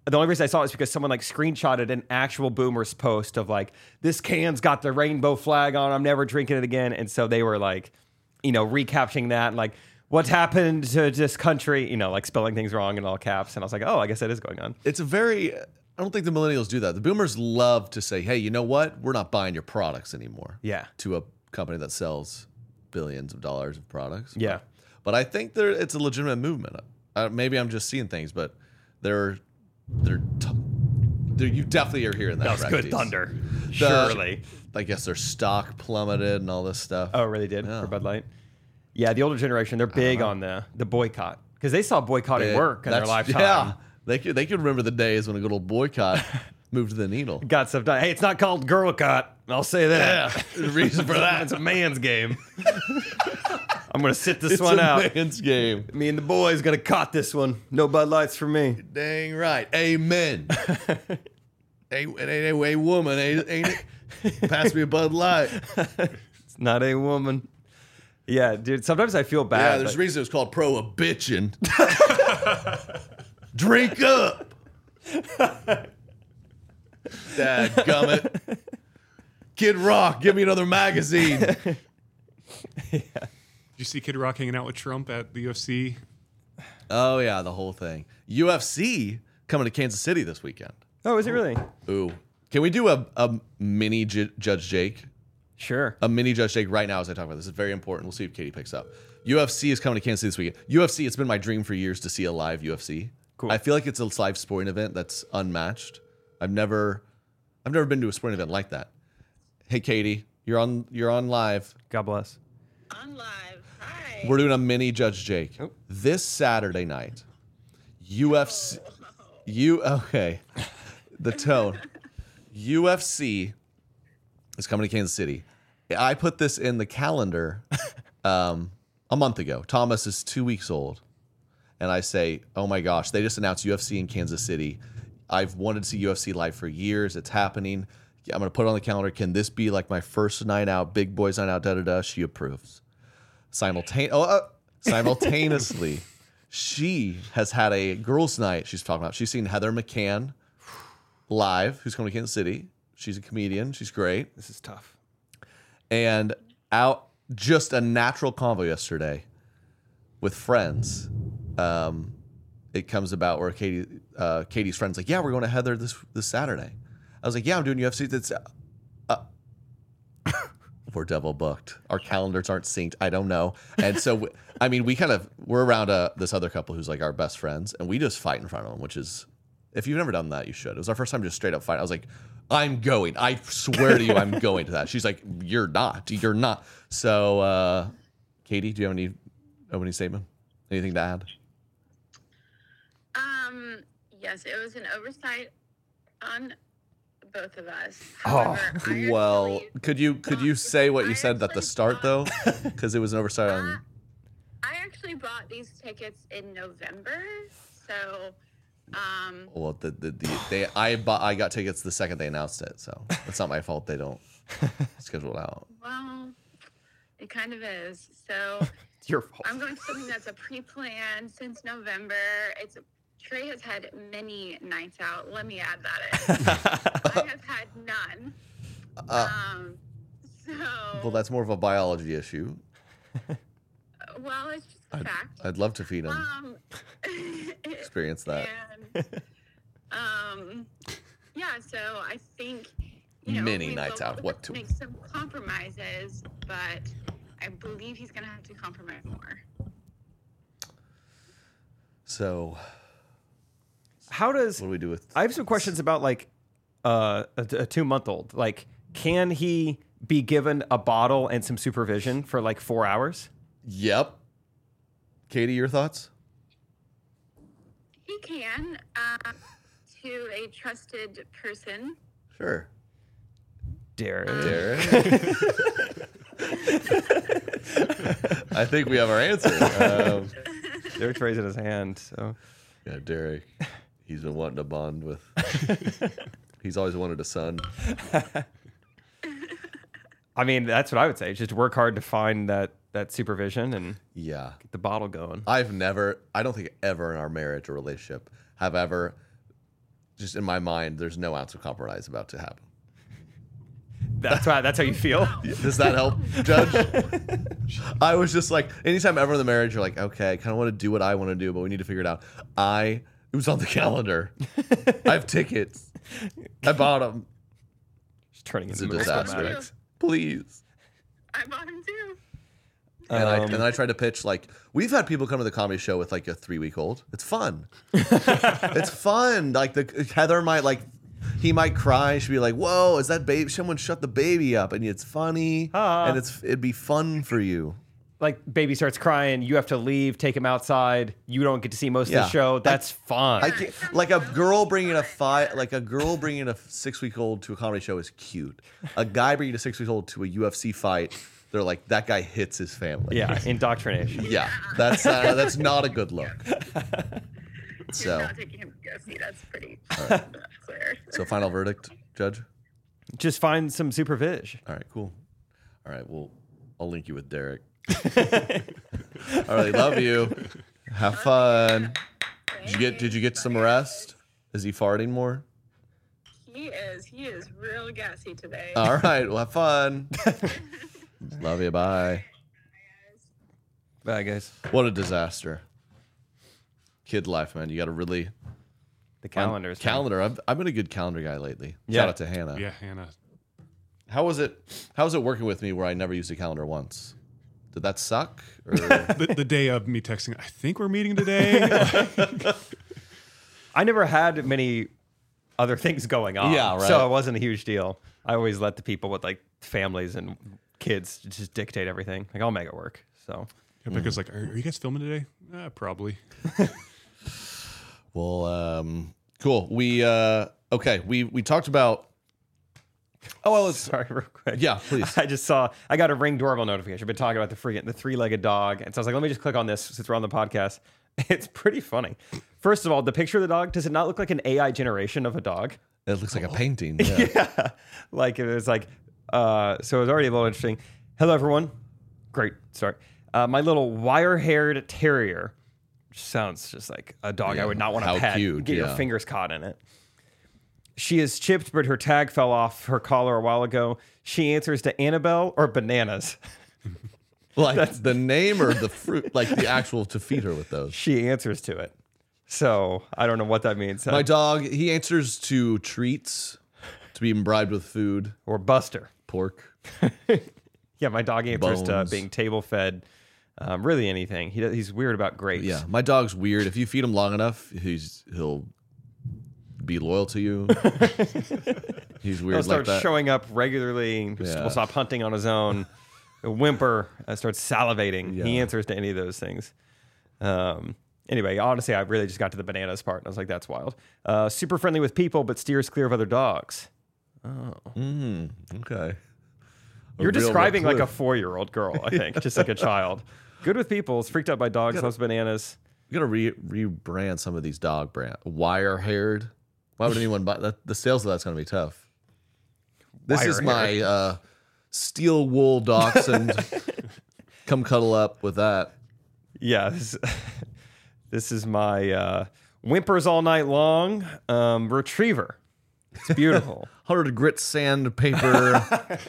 the only reason I saw it is because someone like screenshotted an actual Boomers post of like, this can's got the rainbow flag on. I'm never drinking it again. And so they were like, you know, recapturing that and like, what's happened to this country? You know, like spelling things wrong in all caps. And I was like, oh, I guess that is going on. It's a very, I don't think the millennials do that. The boomers love to say, hey, you know what? We're not buying your products anymore. Yeah. To a company that sells billions of dollars of products. Yeah. But I think there it's a legitimate movement. Uh, maybe I'm just seeing things, but they're, they're, t- they're you definitely are hearing that. That was practice. good thunder. The- Surely. I guess their stock plummeted and all this stuff. Oh, it really did Yeah. for Bud Light? Yeah, the older generation, they're big Uh-huh. on the, the boycott because they saw boycotting They- work in their that's- lifetime. Yeah. They could, they could remember the days when a good old boycott moved to the needle. Got stuff done. Hey, it's not called girl cot. I'll say that. Yeah, the reason for that. It's a man's game. I'm going to sit this It's one a out. man's game. Me and the boys going to cot this one. No Bud Lights for me. Dang right. Amen. hey, it ain't a, a woman, ain't, ain't it? Pass me a Bud Light. It's not a woman. Yeah, dude. Sometimes I feel bad. Yeah, there's but- a reason it's called prohibition. Drink up. Dadgummit. Kid Rock, give me another magazine. Did you see Kid Rock hanging out with Trump at the U F C? Oh, yeah, the whole thing. U F C coming to Kansas City this weekend. Oh, is it really? Ooh. Can we do a, a mini J- Judge Jake? Sure. A mini Judge Jake right now as I talk about this. It's very important. We'll see if Katie picks up. U F C is coming to Kansas City this weekend. U F C, it's been my dream for years to see a live U F C. Cool. I feel like it's a live sporting event that's unmatched. I've never I've never been to a sporting event like that. Hey Katie, you're on you're on live. God bless. On live. Hi. We're doing a mini Judge Jake. Oh. This Saturday night. U F C You okay. The tone. U F C is coming to Kansas City. I put this in the calendar um, a month ago. Thomas is two weeks old. And I say, oh my gosh, they just announced U F C in Kansas City. I've wanted to see U F C live for years. It's happening. I'm going to put it on the calendar. Can this be like my first night out, big boys night out, da-da-da? She approves. Simultane- oh, uh, simultaneously, she has had a girls' night she's talking about. She's seen Heather McCann live, who's coming to Kansas City. She's a comedian. She's great. This is tough. And out just a natural convo yesterday with friends. Um, it comes about where Katie, uh, Katie's friend's like, yeah, we're going to Heather this this Saturday. I was like, yeah, I'm doing U F C. That's uh, we're double booked. Our calendars aren't synced. I don't know. And so, I mean, we kind of we're around uh, this other couple who's like our best friends, and we just fight in front of them. Which is, if you've never done that, you should. It was our first time just straight up fight. I was like, I'm going. I swear to you, I'm going to that. She's like, you're not. You're not. So, uh, Katie, do you have any opening statement? Anything to add? Um, yes, it was an oversight on both of us. Oh, However, I well, actually- could you could you say what you said at the start though? Because it was an oversight on. I actually bought these tickets in November, so um, Well, the, the, the they I bought I got tickets the second they announced it, so it's not my fault they don't schedule it out. well, it kind of is. So It's your fault. I'm going to something that's a pre-planned since November. It's Trey has had many nights out. Let me add that in. I have had none. Uh, Um, so well, that's more of a biology issue. well, it's just a I'd, fact. I'd love to feed him. Um, Experience that. And, um, yeah, so I think you know, Many we nights will out. What to? make some compromises, but I believe he's going to have to compromise more. So, How does what do we do with? I have some questions about like uh, a, a two month old. Like, can he be given a bottle and some supervision for like four hours? Yep. Katie, your thoughts? He can, uh, to a trusted person. Sure. Derek. Derek. I think we have our answer. Um, Derek's raising his hand. So yeah, Derek. He's been wanting to bond with. He's always wanted a son. I mean, that's what I would say. Just work hard to find that that supervision and Yeah. get the bottle going. I've never, I don't think ever in our marriage or relationship have ever just in my mind, there's no ounce of compromise about to happen. That's why. That's how you feel. Does that help, Judge? I was just like, anytime ever in the marriage, you're like, okay, I kind of want to do what I want to do, but we need to figure it out. I, it was on the calendar. I have tickets. I bought them. Just turning it's into a disaster. Please. I bought him too. And, I, Um, and then I tried to pitch, like, we've had people come to the comedy show with like a three week old. It's fun. It's fun. Like the Heather might like, he might cry. She'd be like, "Whoa, is that baby? Someone shut the baby up," and it's funny, Ah. and it's it'd be fun for you. Like baby starts crying, you have to leave, take him outside. You don't get to see most of Yeah. the show. That's fun. I can't, like a girl bringing a five, like a girl bringing a six week old to a comedy show is cute. A guy bringing a six week old to a U F C fight, they're like, that guy hits his family. Yeah, indoctrination. Yeah, that's uh, that's not a good look. So, You're not taking him to go see. That's pretty right. clear. so final verdict, Judge. Just find some supervision. All right, cool. All right, well, I'll link you with Derek. I really love you. Have fun. Did you get Did you get some rest? Is he farting more? He is. He is real gassy today. All right, well, have fun. Love you. Bye. Bye, guys. What a disaster. Kid life, man. You got to really. The calendars. man. Calendar. I've, I've been a good calendar guy lately. Yeah. Shout out to Hannah. Yeah, Hannah. How was it? How was it working with me where I never used a calendar once? Did that suck? Or? the, the day of me texting, I think we're meeting today. I never had many other things going on. Yeah, right. So it wasn't a huge deal. I always let the people with like families and kids just dictate everything. Like I'll make it work. So Yeah, because like, are, are you guys filming today? Uh, probably. Well, um, cool. We uh, okay. We we talked about. Oh, well, sorry, real quick. Yeah, please. I just saw I got a Ring doorbell notification. I've been talking about the freaking the three-legged dog, and so I was like, let me just click on this since we're on the podcast. It's pretty funny. First of all, the picture of the dog, does it not look like an A I generation of a dog? It looks like a painting. Yeah. Yeah. Like it was like, uh, so it was already a little interesting. Hello, everyone. Great start. Uh, my little wire-haired terrier, which sounds just like a dog Yeah, I would not want how to pet. cute, Get your yeah. fingers caught in it. She is chipped, but her tag fell off her collar a while ago. She answers to Annabelle or Bananas. Like the name or the fruit, like the actual to feed her with those. She answers to it. So I don't know what that means. My dog, he answers to treats, to be bribed with food. Or Buster. Pork. Yeah, my dog answers to Bones. being table fed. Um, really anything. He does, he's weird about grapes. Yeah, my dog's weird. If you feed him long enough, he's he'll be loyal to you. He's weird He'll start like that. showing up regularly. Yeah. Will stop hunting on his own. He'll whimper. Uh, starts salivating. He Yeah. answers to any of those things. Um, anyway, honestly, I really just got to the bananas part, and I was like, "That's wild." Uh, super friendly with people, but steers clear of other dogs. Oh, Mm, okay. A you're real describing like a recluse. four-year-old girl, I think, just like a child. Good with people. Is freaked out by dogs. gotta- Loves bananas. You gotta re rebrand some of these dog brand. Wire haired. Why would anyone buy that? The sales of that's gonna be tough. This is my Wire-haired. uh, steel wool dachshund. Come cuddle up with that. Yeah, this, this is my uh, whimpers all night long um, retriever. It's beautiful. Hundred grit sandpaper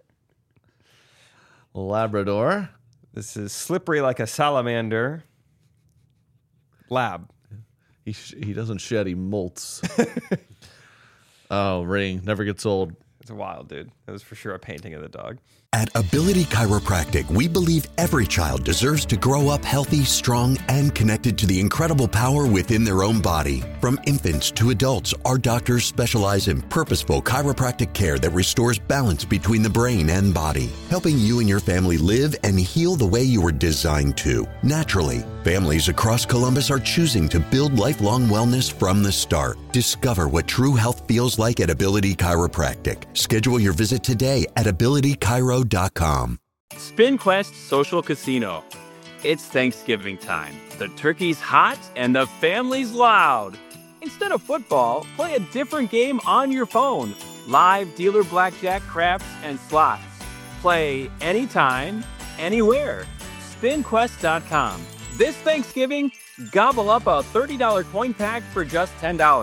Labrador. This is slippery like a salamander. Lab. He sh- he doesn't shed. He molts. Oh, Ring never gets old. It's wild, dude. That was for sure a painting of the dog. At Ability Chiropractic, we believe every child deserves to grow up healthy, strong, and connected to the incredible power within their own body. From infants to adults, our doctors specialize in purposeful chiropractic care that restores balance between the brain and body, helping you and your family live and heal the way you were designed to, naturally. Families across Columbus are choosing to build lifelong wellness from the start. Discover what true health feels like at Ability Chiropractic. Schedule your visit today at ability chiro dot com. SpinQuest Social Casino. It's Thanksgiving time. The turkey's hot and the family's loud. Instead of football, play a different game on your phone. Live dealer blackjack, craps, and slots. Play anytime, anywhere. spin quest dot com. This Thanksgiving, gobble up a thirty dollars coin pack for just ten dollars.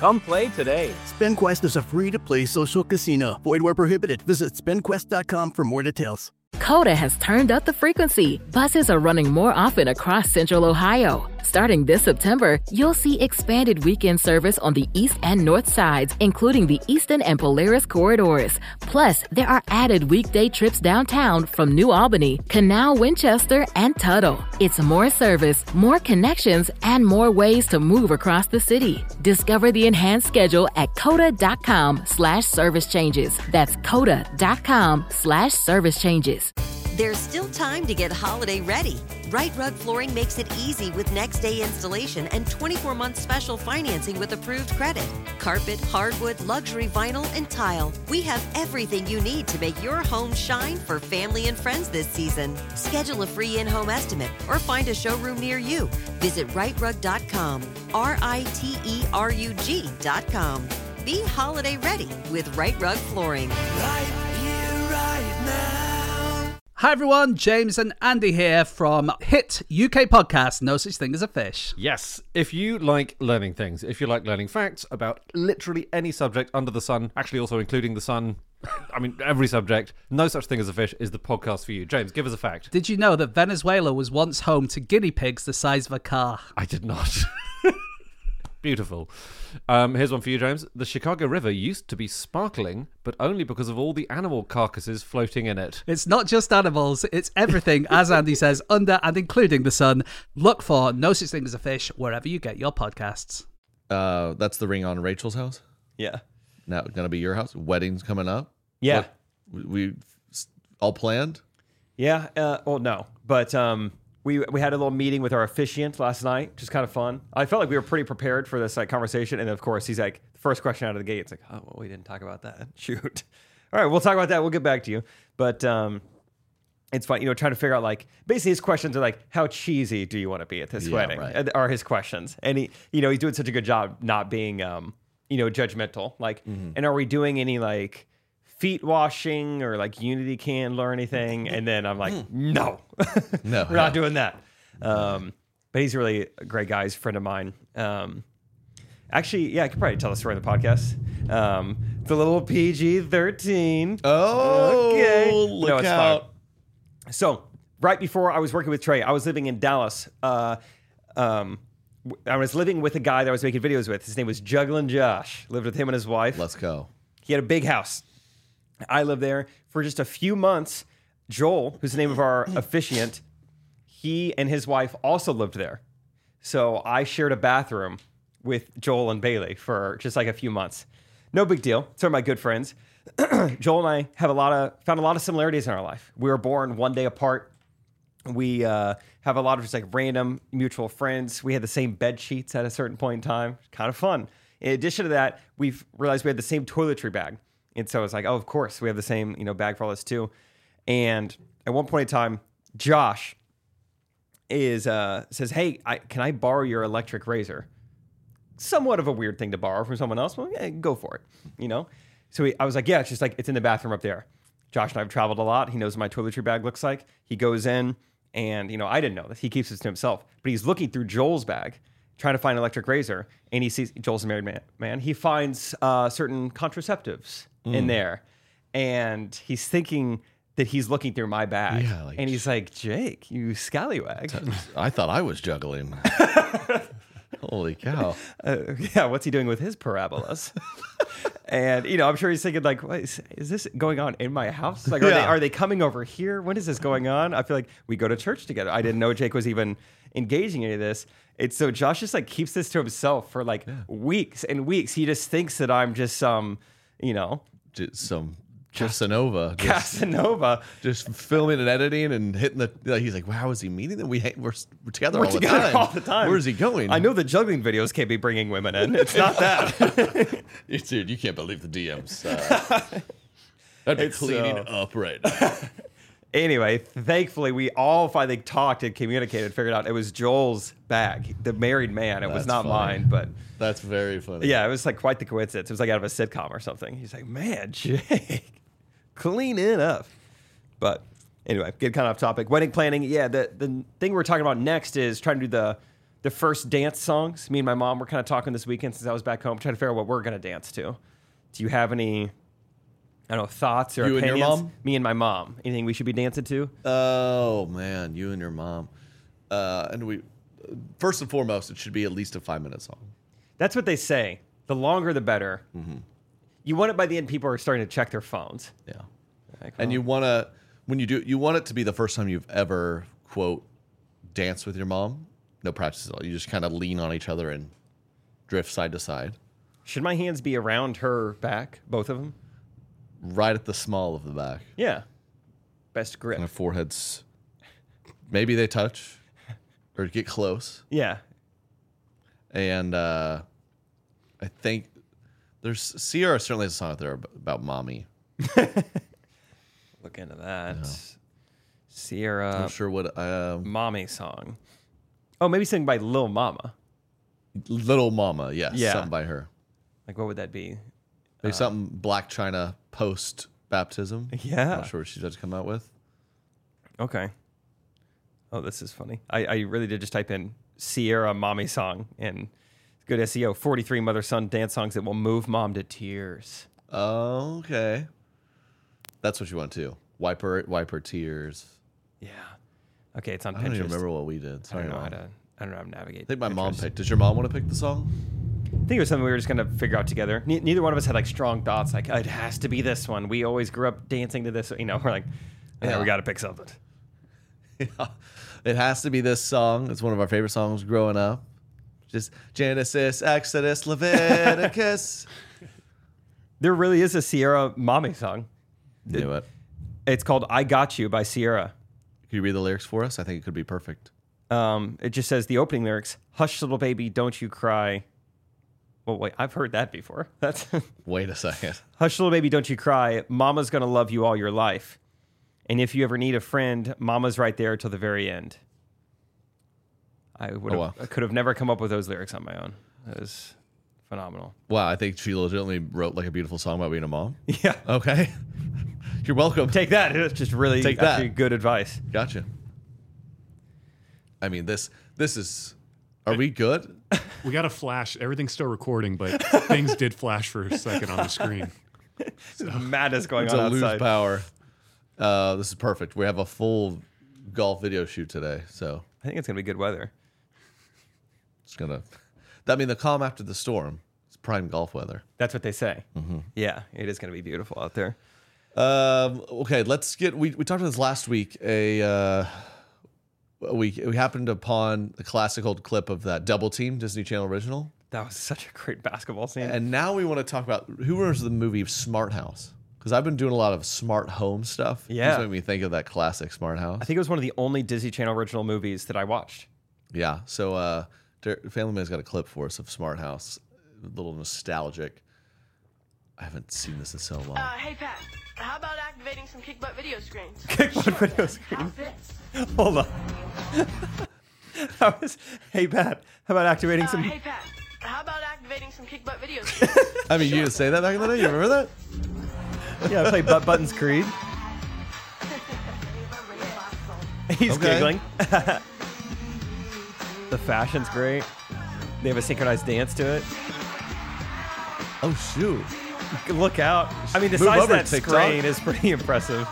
Come play today. SpinQuest is a free-to-play social casino. Void where prohibited. Visit spin quest dot com for more details. Coda has turned up the frequency. Buses are running more often across Central Ohio. Starting this September, you'll see expanded weekend service on the east and north sides, including the Eastern and Polaris corridors. Plus, there are added weekday trips downtown from New Albany, Canal, Winchester, and Tuttle. It's more service, more connections, and more ways to move across the city. Discover the enhanced schedule at coda.com slash service changes. That's coda.com slash service changes. There's still time to get holiday ready. Right Rug Flooring makes it easy with next day installation and twenty-four month special financing with approved credit. Carpet, hardwood, luxury vinyl, and tile. We have everything you need to make your home shine for family and friends this season. Schedule a free in-home estimate or find a showroom near you. Visit right rug dot com, R I T E R U G dot com. Be holiday ready with Right Rug Flooring. Right here, right now. Hi everyone, James and Andy here from hit U K podcast No Such Thing as a Fish. Yes, if you like learning things, if you like learning facts about literally any subject under the sun, actually also including the sun, I mean every subject, No Such Thing as a Fish is the podcast for you. James, give us a fact. Did you know that Venezuela was once home to guinea pigs the size of a car? I did not. Beautiful. Um, here's one for you, James. The Chicago River used to be sparkling, but only because of all the animal carcasses floating in it. It's not just animals, it's everything, as Andy says, under and including the sun. Look for No Such Thing as a Fish wherever you get your podcasts. Uh, that's the ring on Rachel's house? Yeah. Now going to be your house? Wedding's coming up? Yeah. What, we all planned? Yeah. Uh, well, no. But... um. We we had a little meeting with our officiant last night, which is kind of fun. I felt like we were pretty prepared for this like conversation, and of course he's like, the first question out of the gate, it's like, oh, well, we didn't talk about that. Shoot. All right, we'll talk about that. We'll get back to you. But um, it's fun, you know, trying to figure out like basically his questions are like, how cheesy do you want to be at this Yeah, wedding? right. Are his questions, and he, you know, he's doing such a good job not being, um, you know, judgmental. Like, Mm-hmm. and are we doing any like feet washing or like Unity candle or anything? And then I'm like, no, No, we're not no. doing that. Um, but he's really a great guy. He's a friend of mine. Um, actually, yeah, I could probably tell the story in the podcast. Um, the little P G thirteen. Oh, okay. look No, it's out. fine. So right before I was working with Trey, I was living in Dallas. Uh, um, w- I was living with a guy that I was making videos with. His name was Juggling Josh. Lived with him and his wife. Let's go. He had a big house. I lived there for just a few months. Joel, who's the name of our officiant, he and his wife also lived there. So I shared a bathroom with Joel and Bailey for just like a few months. No big deal. So are my good friends. Joel and I have a lot of found a lot of similarities in our life. We were born one day apart. We uh, have a lot of just like random mutual friends. We had the same bed sheets at a certain point in time. Kind of fun. In addition to that, we've realized we had the same toiletry bag. And so it's like, oh, of course, we have the same, you know, bag for all this too. And at one point in time, Josh is uh, says, hey, I, can I borrow your electric razor? Somewhat of a weird thing to borrow from someone else. Well, yeah, go for it, you know? So he, I was like, yeah, it's just like, it's in the bathroom up there. Josh and I have traveled a lot. He knows what my toiletry bag looks like. He goes in and, you know, I didn't know this. He keeps this to himself. But he's looking through Joel's bag, trying to find an electric razor. And he sees, Joel's a married man. man. He finds uh, certain contraceptives Mm. in there. And he's thinking that he's looking through my bag. Yeah, like- and he's like, Jake, you scallywag. I thought I was juggling. Holy cow. Uh, yeah, what's he doing with his parabolas? And, you know, I'm sure he's thinking, like, what is, is this going on in my house? Like, are, Yeah. they, are they coming over here? When is this going on? I feel like we go to church together. I didn't know Jake was even engaging in any of this. It's so Josh just, like, keeps this to himself for, like, weeks and weeks. He just thinks that I'm just some, you know. Just some Casanova. Just, Casanova. Just filming and editing and hitting the. Like, he's like, well, how is he meeting them? We hang, we're, we're together, We're all, together the time. all the time. Where's he going? I know the juggling videos can't be bringing women in. It's not that. Dude, you can't believe the D Ms. Uh, I'd be It's, cleaning uh, up right now. Anyway, thankfully, we all finally talked and communicated, figured out it was Joel's bag, the married man. It was That's not funny. mine, but That's very funny. yeah, it was like quite the coincidence. It was like out of a sitcom or something. He's like, man, Jake, clean it up. But anyway, get kind of off topic. Wedding planning. Yeah, the, the thing we're talking about next is trying to do the the first dance songs. Me and my mom were kind of talking this weekend since I was back home, trying to figure out what we're going to dance to. Do you have any, I don't know, thoughts or You and opinions? your mom? Me and my mom. Anything we should be dancing to? Oh man, you and your mom. Uh, and we, first and foremost, it should be at least a five-minute song. That's what they say. The longer, the better. Mm-hmm. You want it by the end, people are starting to check their phones. Yeah. Like, And well, you want to, when you do, you want it to be the first time you've ever, quote, danced with your mom. No practice at all. You just kind of lean on each other and drift side to side. Should my hands be around her back, both of them? Right at the small of the back. Yeah. Best grip. And foreheads, maybe they touch or get close. Yeah. And uh, I think there's, Sierra certainly has a song out there ab- about mommy. Look into that. Yeah. Sierra. I'm sure what um, mommy song. Oh, maybe something by Lil Mama. Little Mama, yes. Yeah. Something by her. Like, what would that be? Maybe Uh, something Black China post baptism. Yeah. Not sure what she's about to come out with. Okay. Oh, this is funny. I, I really did just type in Sierra mommy song and good S E O. forty-three mother son dance songs that will move mom to tears. Oh, okay. That's what you want to. Wipe her, wipe her tears. Yeah. Okay, it's on Pinterest. I don't even remember what we did. Sorry, I don't know Mom. how to. I don't know how to navigate. I think my Pinterest. mom picked. Does your mom want to pick the song? I think it was something we were just gonna figure out together. Ne- neither one of us had like strong thoughts. Like it has to be this one. We always grew up dancing to this. You know, we're like, yeah, Yeah. we got to pick something. Yeah. It has to be this song. It's one of our favorite songs growing up. Just Genesis, Exodus, Leviticus. There really is a Sierra mommy song. Knew it. It's called "I Got You" by Sierra. Can you read the lyrics for us? I think it could be perfect. Um, it just says the opening lyrics: "Hush, little baby, don't you cry." Well, wait, I've heard that before. That's Wait a second. "Hush, little baby, don't you cry. Mama's gonna love you all your life, and if you ever need a friend, Mama's right there till the very end." I would have, Oh, wow. I could have never come up with those lyrics on my own. That was phenomenal. Wow, I think she legitimately wrote like a beautiful song about being a mom. Yeah. Okay. You're welcome. Take that. It's just really Take that. actually good advice. Gotcha. I mean, this this is. Are we good? We got a flash. Everything's still recording, but things did flash for a second on the screen. So. Madness going It's on a outside. lose power. Uh, this is perfect. We have a full golf video shoot today, so I think it's gonna be good weather. It's gonna. I mean, the calm after the storm. It's prime golf weather. That's what they say. Mm-hmm. Yeah, it is gonna be beautiful out there. Um, okay, let's get. We, we talked about this last week. A uh, we we happened upon the classic old clip of that Double Team Disney Channel original. That was such a great basketball scene. And now we want to talk about who remembers the movie Smart House, because I've been doing a lot of smart home stuff. Yeah. Just made me think of that classic Smart House. I think it was one of the only Disney Channel original movies that I watched. Yeah. So uh, Der- Family Man's got a clip for us of Smart House, a little nostalgic. I haven't seen this in so long. Uh, hey Pat, how about activating some kick butt video screens? Kick butt video screen. Hold on. That was, hey Pat, how about activating Uh, some? hey Pat, how about activating some kick butt video screens? I mean, you didn't say that back in the day. You remember that? Yeah, I played Butt Buttons Creed. He's Okay. giggling. The fashion's great. They have a synchronized dance to it. Oh shoot! Look out! I mean, the Move size of over, that TikTok. screen is pretty impressive.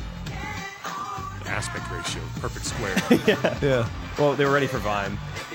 Aspect ratio, perfect square. Yeah. Yeah. Well, they were ready for Vine.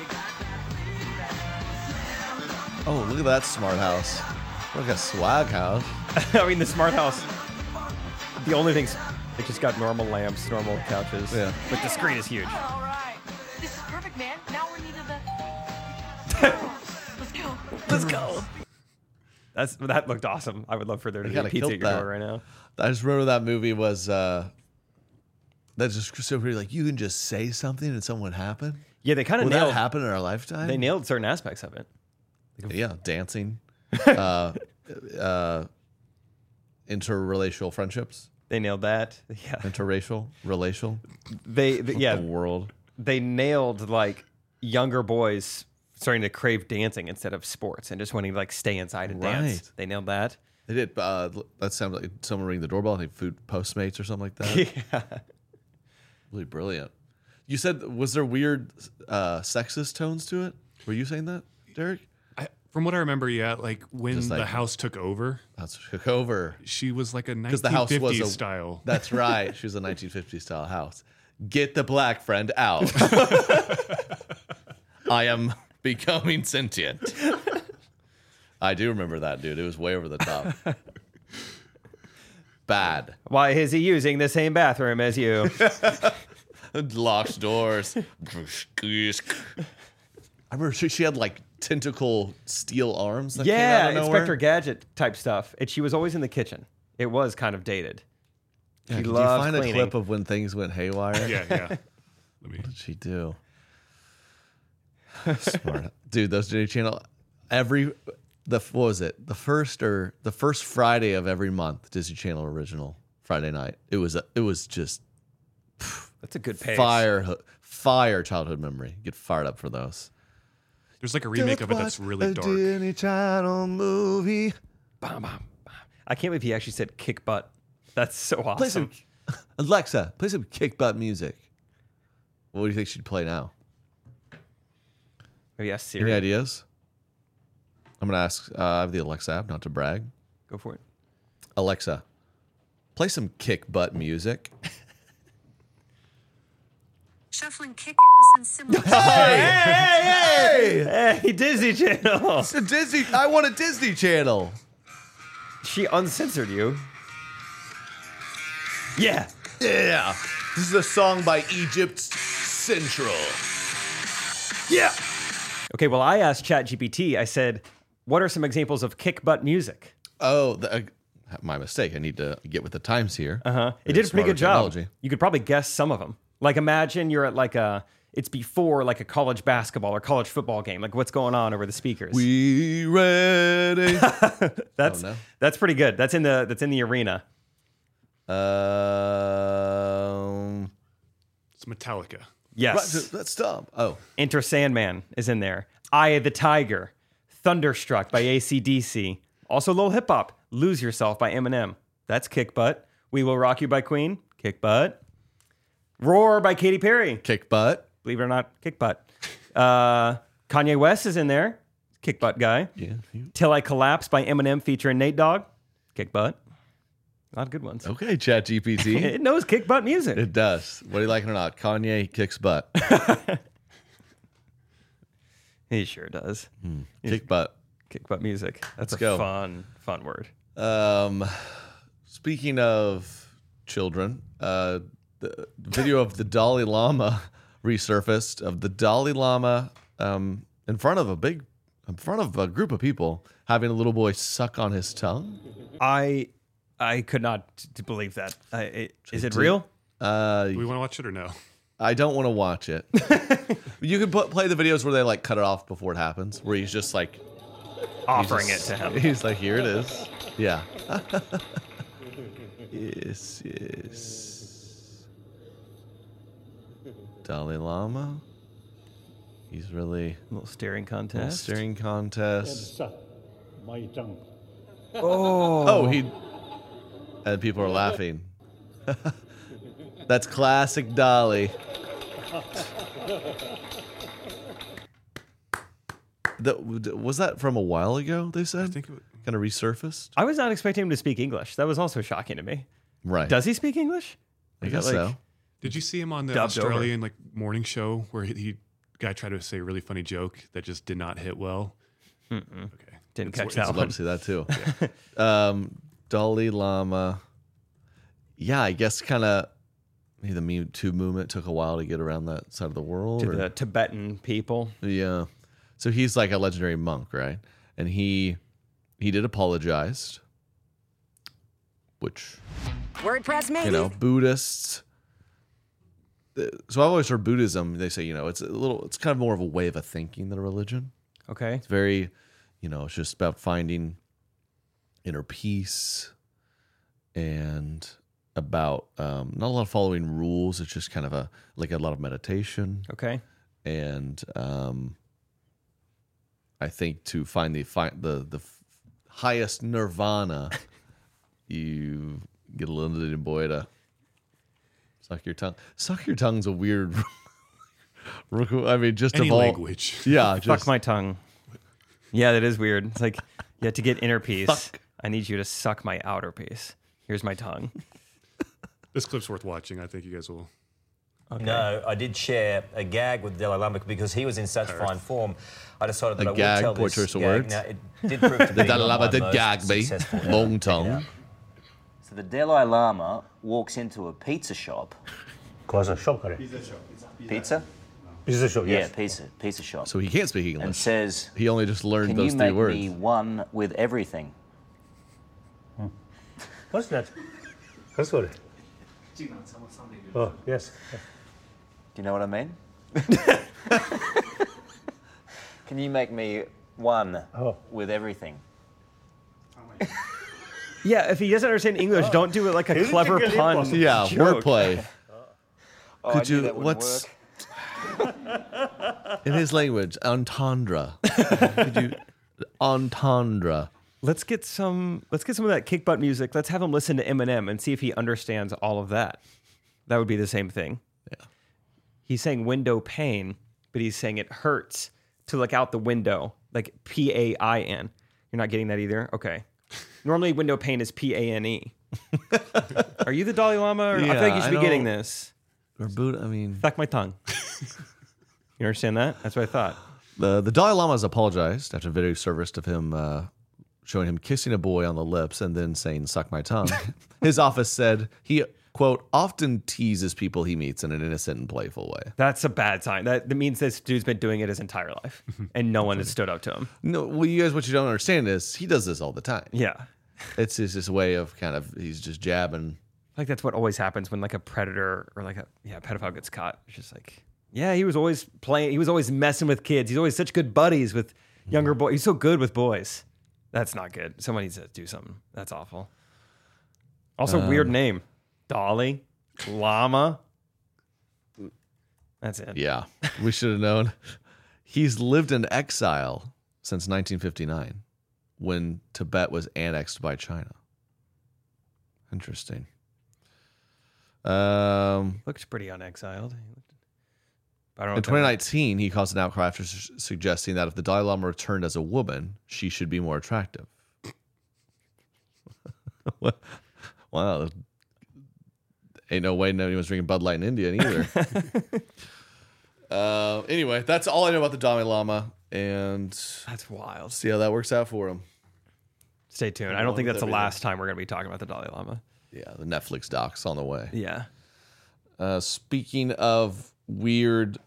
Oh, look at that Smart House. Look at Swag House. I mean, the Smart House. The only thing's it just got normal lamps, normal couches. Yeah. But the screen is huge. All right, this is perfect, man. Now we're needed the. Let's go. Let's go. That's that looked awesome. I would love for there to They be a kinda pizza at killed your that. door right now. I just remember that movie was. Uh, that's just so pretty. Like you can just say something and something would happen. Yeah, they kind of Will nailed. that happen in our lifetime? They nailed certain aspects of it. Yeah, dancing, uh, uh, interrelational friendships, They nailed that. Yeah. interracial, relational. They, they yeah. The world. They nailed like younger boys starting to crave dancing instead of sports and just wanting to like stay inside and dance. Right. They nailed that. They did. Uh, that sounded like someone ringing the doorbell. I think food Postmates or something like that. Yeah. Really brilliant. You said, was there weird uh, sexist tones to it? Were you saying that, Derek? I, from what I remember, yeah, like when Just like- the house took over, House took over. she was like a Because the nineteen house was fifties a style. That's right. She was a nineteen fifties style house. Get the black friend out. I am becoming sentient. I do remember that, dude. It was way over the top. Bad. Why is he using the same bathroom as you? Locked doors. I remember she, she had like tentacle steel arms. That Yeah, came out of nowhere. Inspector Gadget type stuff. And she was always in the kitchen. It was kind of dated. Yeah, She could you loved find cleaning. a clip of when things went haywire? Yeah, yeah. Let me. What did she do? Smart, dude. Those Disney Channel every the what was it the first or the first Friday of every month Disney Channel original Friday night. It was a, it was just That's a good pace. fire fire childhood memory. Get fired up for those. There's like a remake of it that's really dark. Disney Channel movie. Bam, bam, bam. I can't believe he actually said kick butt. That's so awesome. Play some Alexa. Play some kick butt music. What do you think she'd play now? Oh, yeah, Any Siri. ideas? I'm gonna ask. Uh, I have the Alexa app, not to brag. Go for it. Alexa, play some kick butt music. Shuffling kick ass and similar. Hey, hey, hey, Hey, Disney Channel. It's a Disney. I want a Disney Channel. She uncensored you. Yeah. Yeah. This is a song by Egypt Central. Yeah. Okay, well, I asked ChatGPT, I said, what are some examples of kick butt music? Oh, the, uh, my mistake. I need to get with the times here. Uh-huh. It Very did a pretty smart good job. technology. You could probably guess some of them. Like, imagine you're at like a, it's before like a college basketball or college football game. Like, what's going on over the speakers? We ready? That's Oh, no. that's pretty good. That's in the that's in the arena. Um, It's Metallica. Yes. Let's stop. Oh. Enter Sandman is in there. Eye of the Tiger. Thunderstruck by A C D C. Also a little hip hop. Lose Yourself by Eminem. That's kick butt. We Will Rock You by Queen. Kick butt. Roar by Katy Perry. Kick butt. Believe it or not, kick butt. Uh, Kanye West is in there. Kick butt guy. Yeah. Till I Collapse by Eminem featuring Nate Dogg. Kick butt. A lot of good ones. Okay, ChatGPT. It knows kick butt music. It does. Whether you like it or not, Kanye kicks butt. He sure does. Hmm. Kick butt. Kick butt music. That's Let's a go. fun, fun word. Um, speaking of children, uh, the video of the Dalai Lama resurfaced of the Dalai Lama um, in front of a big, in front of a group of people, having a little boy suck on his tongue. I, I could not t- believe that. I, it, is it Did- real? Uh, Do we want to watch it or no? I don't want to watch it. You can put, play the videos where they like cut it off before it happens, where he's just like Offering he's just- it to him. He's like, here it is. Yeah. Yes, yes. Dalai Lama. He's really little staring little contest. staring contest. My tongue. Oh. Oh, he. And people are laughing. That's classic Dolly. That was that from a while ago. They said. I think it kind of resurfaced. I was not expecting him to speak English. That was also shocking to me. Right. Does he speak English? I Is guess that, like, so. Did you see him on the dubbed over? Australian like morning show where he, he guy tried to say a really funny joke that just did not hit well? Mm-mm. Okay, Didn't It's- catch it's- that I'd one. love to see that too. um, Dalai Lama. Yeah, I guess kind of maybe the Me Too movement took a while to get around that side of the world. To or- the Tibetan people. Yeah. So he's like a legendary monk, right? And he he did apologize, which WordPress maybe. you know, Buddhists. uh, So I've always heard Buddhism. They say, you know, it's a little, it's kind of more of a way of a thinking than a religion. Okay. It's very, you know, it's just about finding inner peace and about um, not a lot of following rules. It's just kind of a like a lot of meditation. Okay. And um, I think to find the fi- the the f- highest nirvana, you get a little boy to suck your tongue. Suck your tongue's a weird I mean, just Any of all language. Yeah, Fuck just my tongue. Yeah, that is weird. It's like, yeah, to get inner peace, Fuck. I need you to suck my outer piece. Here's my tongue. This clip's worth watching. I think you guys will. Okay. No, I did share a gag with Dalai Lama because he was in such Earth. fine form. I decided that A I gag, would tell poor this choice of gag. words. Now, it did prove to be the Dalai not Lama my did most gag me. successful ever. Long Check it tongue. out. So the Dalai Lama walks into a pizza shop. Pizza shop. Pizza? Pizza shop, yes. Yeah, pizza, pizza shop. So he can't speak English. And says, he only just learned "Can those you three make words. me one with everything?" What's that? What's that? Oh, yes. Do you know what I mean? Can you make me one Oh. with everything? Yeah, if he doesn't understand English, don't do it like a Is it clever really pun. possible? Yeah, joke. wordplay. Oh, Could I knew you? that wouldn't What's work. in his language? Entendre. Could you? Entendre. Let's get some. Let's get some of that kick butt music. Let's have him listen to Eminem and see if he understands all of that. That would be the same thing. Yeah. He's saying window pane, but he's saying it hurts to look out the window, like P A I N. You're not getting that either. Okay. Normally, window pane is P A N E. Are you the Dalai Lama? Or I Yeah, feel like you should I be getting don't- this. Or Buddha. I mean, Fuck my tongue. You understand that? That's what I thought. the the Dalai Lama has apologized after a video surfaced of him uh, showing him kissing a boy on the lips and then saying "suck my tongue." His office said he, quote, often teases people he meets in an innocent and playful way. That's a bad sign. That, that means this dude's been doing it his entire life, and no one has stood up to him. No, well, you guys, what you don't understand is he does this all the time. Yeah. It's just this way of kind of, he's just jabbing. Like that's what always happens when like a predator or like a yeah pedophile gets caught. It's just like, yeah, he was always playing. He was always messing with kids. He's always such good buddies with younger boys. He's so good with boys. That's not good. Someone needs to do something. That's awful. Also, Um, weird name. Dolly, Llama. That's it. Yeah, we should have known. He's lived in exile since nineteen fifty-nine when Tibet was annexed by China. Interesting. Um, Looks pretty unexiled. I don't know in if that- twenty nineteen, he caused an outcry after su- suggesting that if the Dalai Lama returned as a woman, she should be more attractive. Wow. Ain't no way anyone's drinking Bud Light in India either. uh, anyway, that's all I know about the Dalai Lama, and that's wild. See how that works out for him. Stay tuned. I don't think that's the last time we're going to be talking about the Dalai Lama. Yeah, the Netflix doc's on the way. Yeah. Uh, speaking of weird,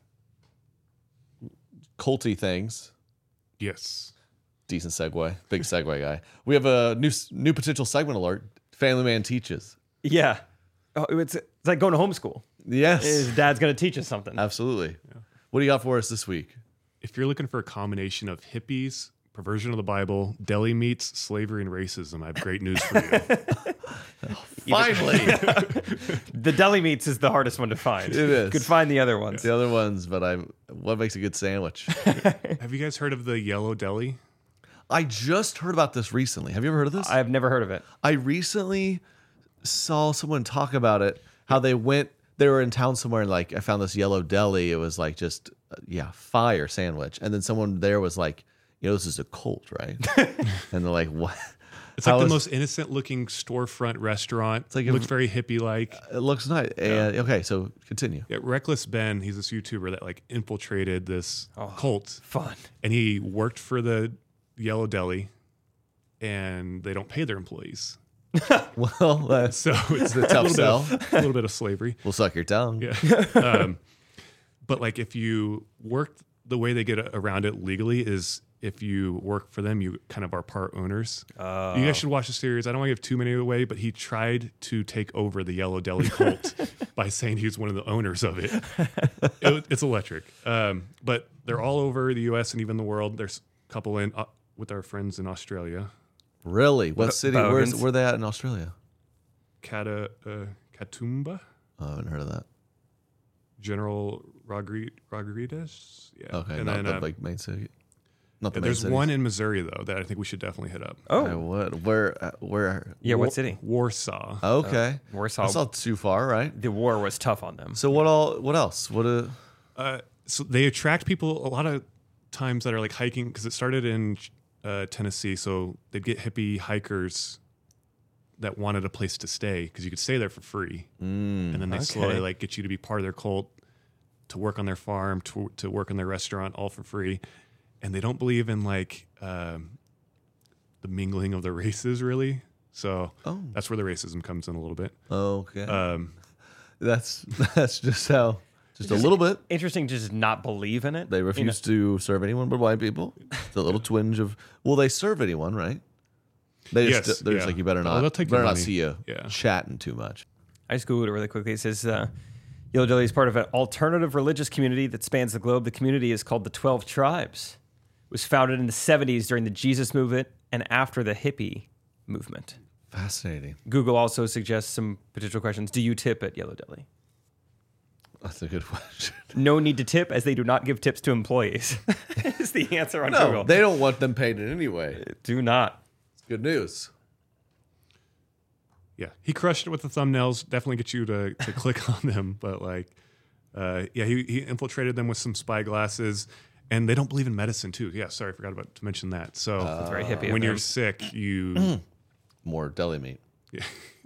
culty things. Yes. Decent segue. Big segue guy. We have a new new potential segment alert. Family Man teaches. Yeah. Oh, it's, it's like going to homeschool. Yes. His dad's going to teach us something. Absolutely. What do you got for us this week? If you're looking for a combination of hippies, perversion of the Bible, deli meats, slavery, and racism, I have great news for you. Finally. The deli meats is the hardest one to find. It is. Could find the other ones. The other ones, but I. What makes a good sandwich? Have you guys heard of the Yellow Deli? I just heard about this recently. Have you ever heard of this? I've never heard of it. I recently saw someone talk about it. How they went. They were in town somewhere, and like I found this Yellow Deli. It was like just uh, yeah, fire sandwich. And then someone there was like, you know, this is a cult, right? And they're like, what? It's like How the is- most innocent looking storefront restaurant. It's like it a- looks very hippie like. It looks nice. And, okay, so continue. Yeah, Reckless Ben, he's this YouTuber that like infiltrated this cult. Fun. And he worked for the Yellow Deli, and they don't pay their employees. Well, that's so it's a tough little sell. Bit of, a little bit of slavery. We'll suck your tongue. Yeah. um, but like if you work, the way they get around it legally is if you work for them, you kind of are part owners. Oh. You guys should watch the series. I don't want to give too many away, but he tried to take over the Yellow Deli cult by saying he was one of the owners of it. it it's electric. Um, but they're all over the U S and even the world. There's a couple in uh, with our friends in Australia. Really? What Bo- city? Where's, Bogans. where are they at in Australia? Kata, uh, Katoomba? Oh, I haven't heard of that. General Rodri- Rodriguez? Yeah. Okay, And not then, the uh, big main city. Not the yeah, main there's cities. one in Missouri though that I think we should definitely hit up. I would. Where? uh, Where? Yeah, what War- city? Warsaw. Okay. Uh, Warsaw. That's not too far, right? The war was tough on them. So what all? What else? What? Uh, Uh, so they attract people a lot of times that are like hiking because it started in uh, Tennessee. So they'd get hippie hikers that wanted a place to stay because you could stay there for free. Mm, and then they okay. slowly like get you to be part of their cult, to work on their farm, to, to work in their restaurant, all for free. And they don't believe in like um, the mingling of the races really. So oh. that's where the racism comes in a little bit. Okay. Um, that's that's just how, just a little bit. Interesting to just not believe in it. They refuse you know? to serve anyone but white people. It's a little twinge of, well, they serve anyone, right? They just, yes, they're yeah. just like, you better not, oh, they'll take better your not money. see you yeah. chatting too much. I just Googled it really quickly. It says uh, Yellow Deli is part of an alternative religious community that spans the globe. The community is called the twelve Tribes. It was founded in the seventies during the Jesus movement and after the hippie movement. Fascinating. Google also suggests some potential questions. Do you tip at Yellow Deli? That's a good question. No need to tip, as they do not give tips to employees. Is the answer on no, Google. They don't want them paid in any way. Do not. It's good news. Yeah, he crushed it with the thumbnails. Definitely get you to, to click on them. But like, uh, yeah, he, he infiltrated them with some spy glasses. And they don't believe in medicine, too. Yeah, sorry, I forgot about to mention that. So Uh, That's very hippie of when you're them. sick, you... More deli meat. Yeah.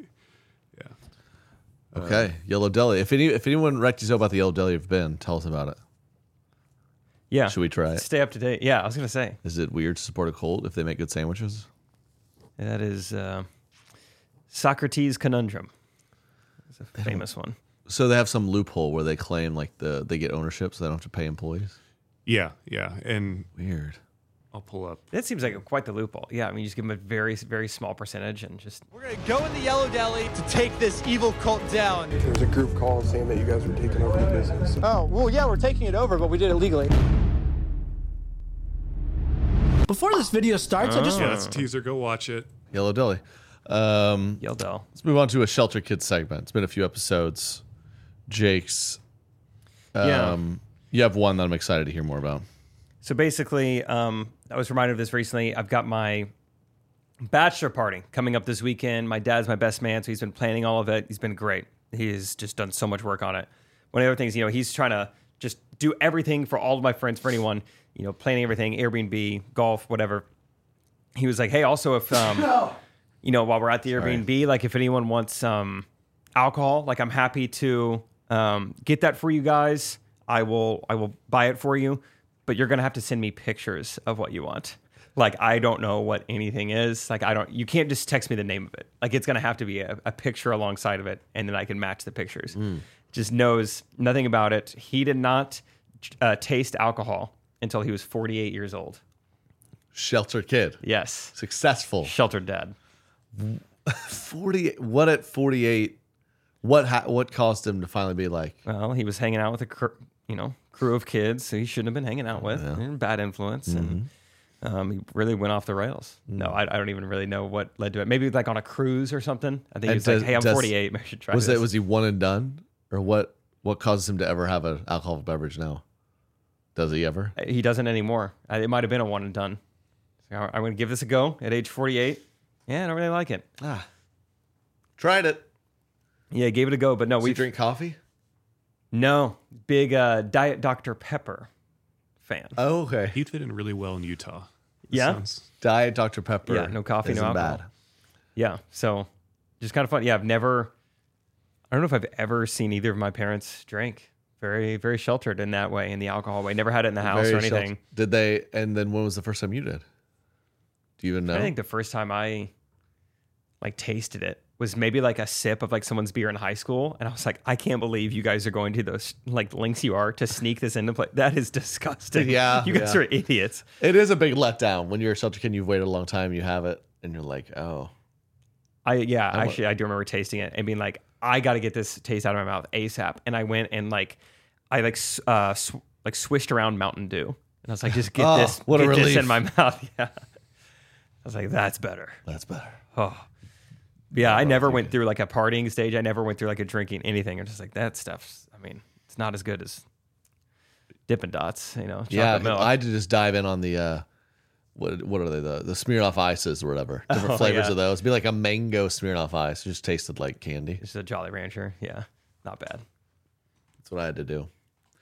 Okay, Yellow Deli. If any, if anyone wrecked you know about the Yellow Deli you've been, tell us about it. Yeah. Should we try it? Stay up to date. Yeah, I was going to say. Is it weird to support a cult if they make good sandwiches? That is uh, Socrates Conundrum. It's a They famous one. So they have some loophole where they claim like the they get ownership, so they don't have to pay employees. Yeah, yeah, and weird. I'll pull up. That seems like quite the loophole. Yeah, I mean, you just give them a very, very small percentage and just. We're going to go in the Yellow Deli to take this evil cult down. There's a group calling saying that you guys were taking over the business. Oh, well, yeah, we're taking it over, but we did it legally. Before this video starts, I just Yeah, that's a teaser. Go watch it. Yellow Deli. Um, Yellow Deli. Let's move on to a Shelter Kids segment. It's been a few episodes. Jake's. Um, Yeah. You have one that I'm excited to hear more about. So basically, um, I was reminded of this recently. I've got my bachelor party coming up this weekend. My dad's my best man, so he's been planning all of it. He's been great. He's just done so much work on it. One of the other things, you know, he's trying to just do everything for all of my friends, for anyone, you know, planning everything, Airbnb, golf, whatever. He was like, hey, also if, um, you know, while we're at the Sorry. Airbnb, like if anyone wants um, alcohol, like I'm happy to um, get that for you guys. I will, I will buy it for you. But you're going to have to send me pictures of what you want. Like, I don't know what anything is. Like, I don't, you can't just text me the name of it. Like, it's going to have to be a, a picture alongside of it, and then I can match the pictures. Mm. Just knows nothing about it. He did not uh, taste alcohol until he was forty-eight years old. Sheltered kid. Yes. Successful. Sheltered dad. forty-eight. What at forty-eight? What ha- what caused him to finally be like? Well, he was hanging out with a, cr- you know, crew of kids who he shouldn't have been hanging out with. Yeah. And bad influence. Mm-hmm. And um, he really went off the rails. Mm. No, I, I don't even really know what led to it. Maybe like on a cruise or something. I think And he was does- like, hey, I'm does- forty-eight. Maybe I should try Was this. that was he one and done, or what? What causes him to ever have an alcoholic beverage now? Does he ever? He doesn't anymore. I- It might have been a one and done. So I- I'm going to give this a go at age forty-eight. Yeah, I don't really like it. Ah, tried it. Yeah, gave it a go, but no. Does we he drink coffee? No, big uh, Diet Doctor Pepper fan. Oh, okay. He'd fit in really well in Utah. That Yeah? sounds- Diet Doctor Pepper. Yeah, no coffee, no isn't alcohol. bad. Yeah, so just kind of fun. Yeah, I've never, I don't know if I've ever seen either of my parents drink. Very, very sheltered in that way, in the alcohol way. Never had it in the house Very or anything. sheltered. Did they? And then when was the first time you did? Do you even know? I think the first time I like tasted it was maybe like a sip of like someone's beer in high school, and I was like, I can't believe you guys are going to those like lengths you are to sneak this into play. That is disgusting. Yeah, you guys yeah. are idiots. It is a big letdown when you're a shelter kid. You've waited a long time. You have it, and you're like, oh. I yeah, I want- actually I do remember tasting it and being like, I got to get this taste out of my mouth ASAP. And I went and like, I like s- uh sw- like swished around Mountain Dew, and I was like, just get Oh, this, what a get this relief. in my mouth. Yeah, I was like, that's better. That's better. Oh, yeah. I never went through like a partying stage. I never went through like a drinking anything. I'm just like that stuff's. I mean, it's not as good as Dippin' Dots. You know, chocolate Yeah, milk. I had to just dive in on the uh, what what are they the the Smirnoff ices or whatever different Oh, flavors yeah. of those. It'd be like a mango Smirnoff ice. It just tasted like candy. Just a Jolly Rancher. Yeah, not bad. That's what I had to do.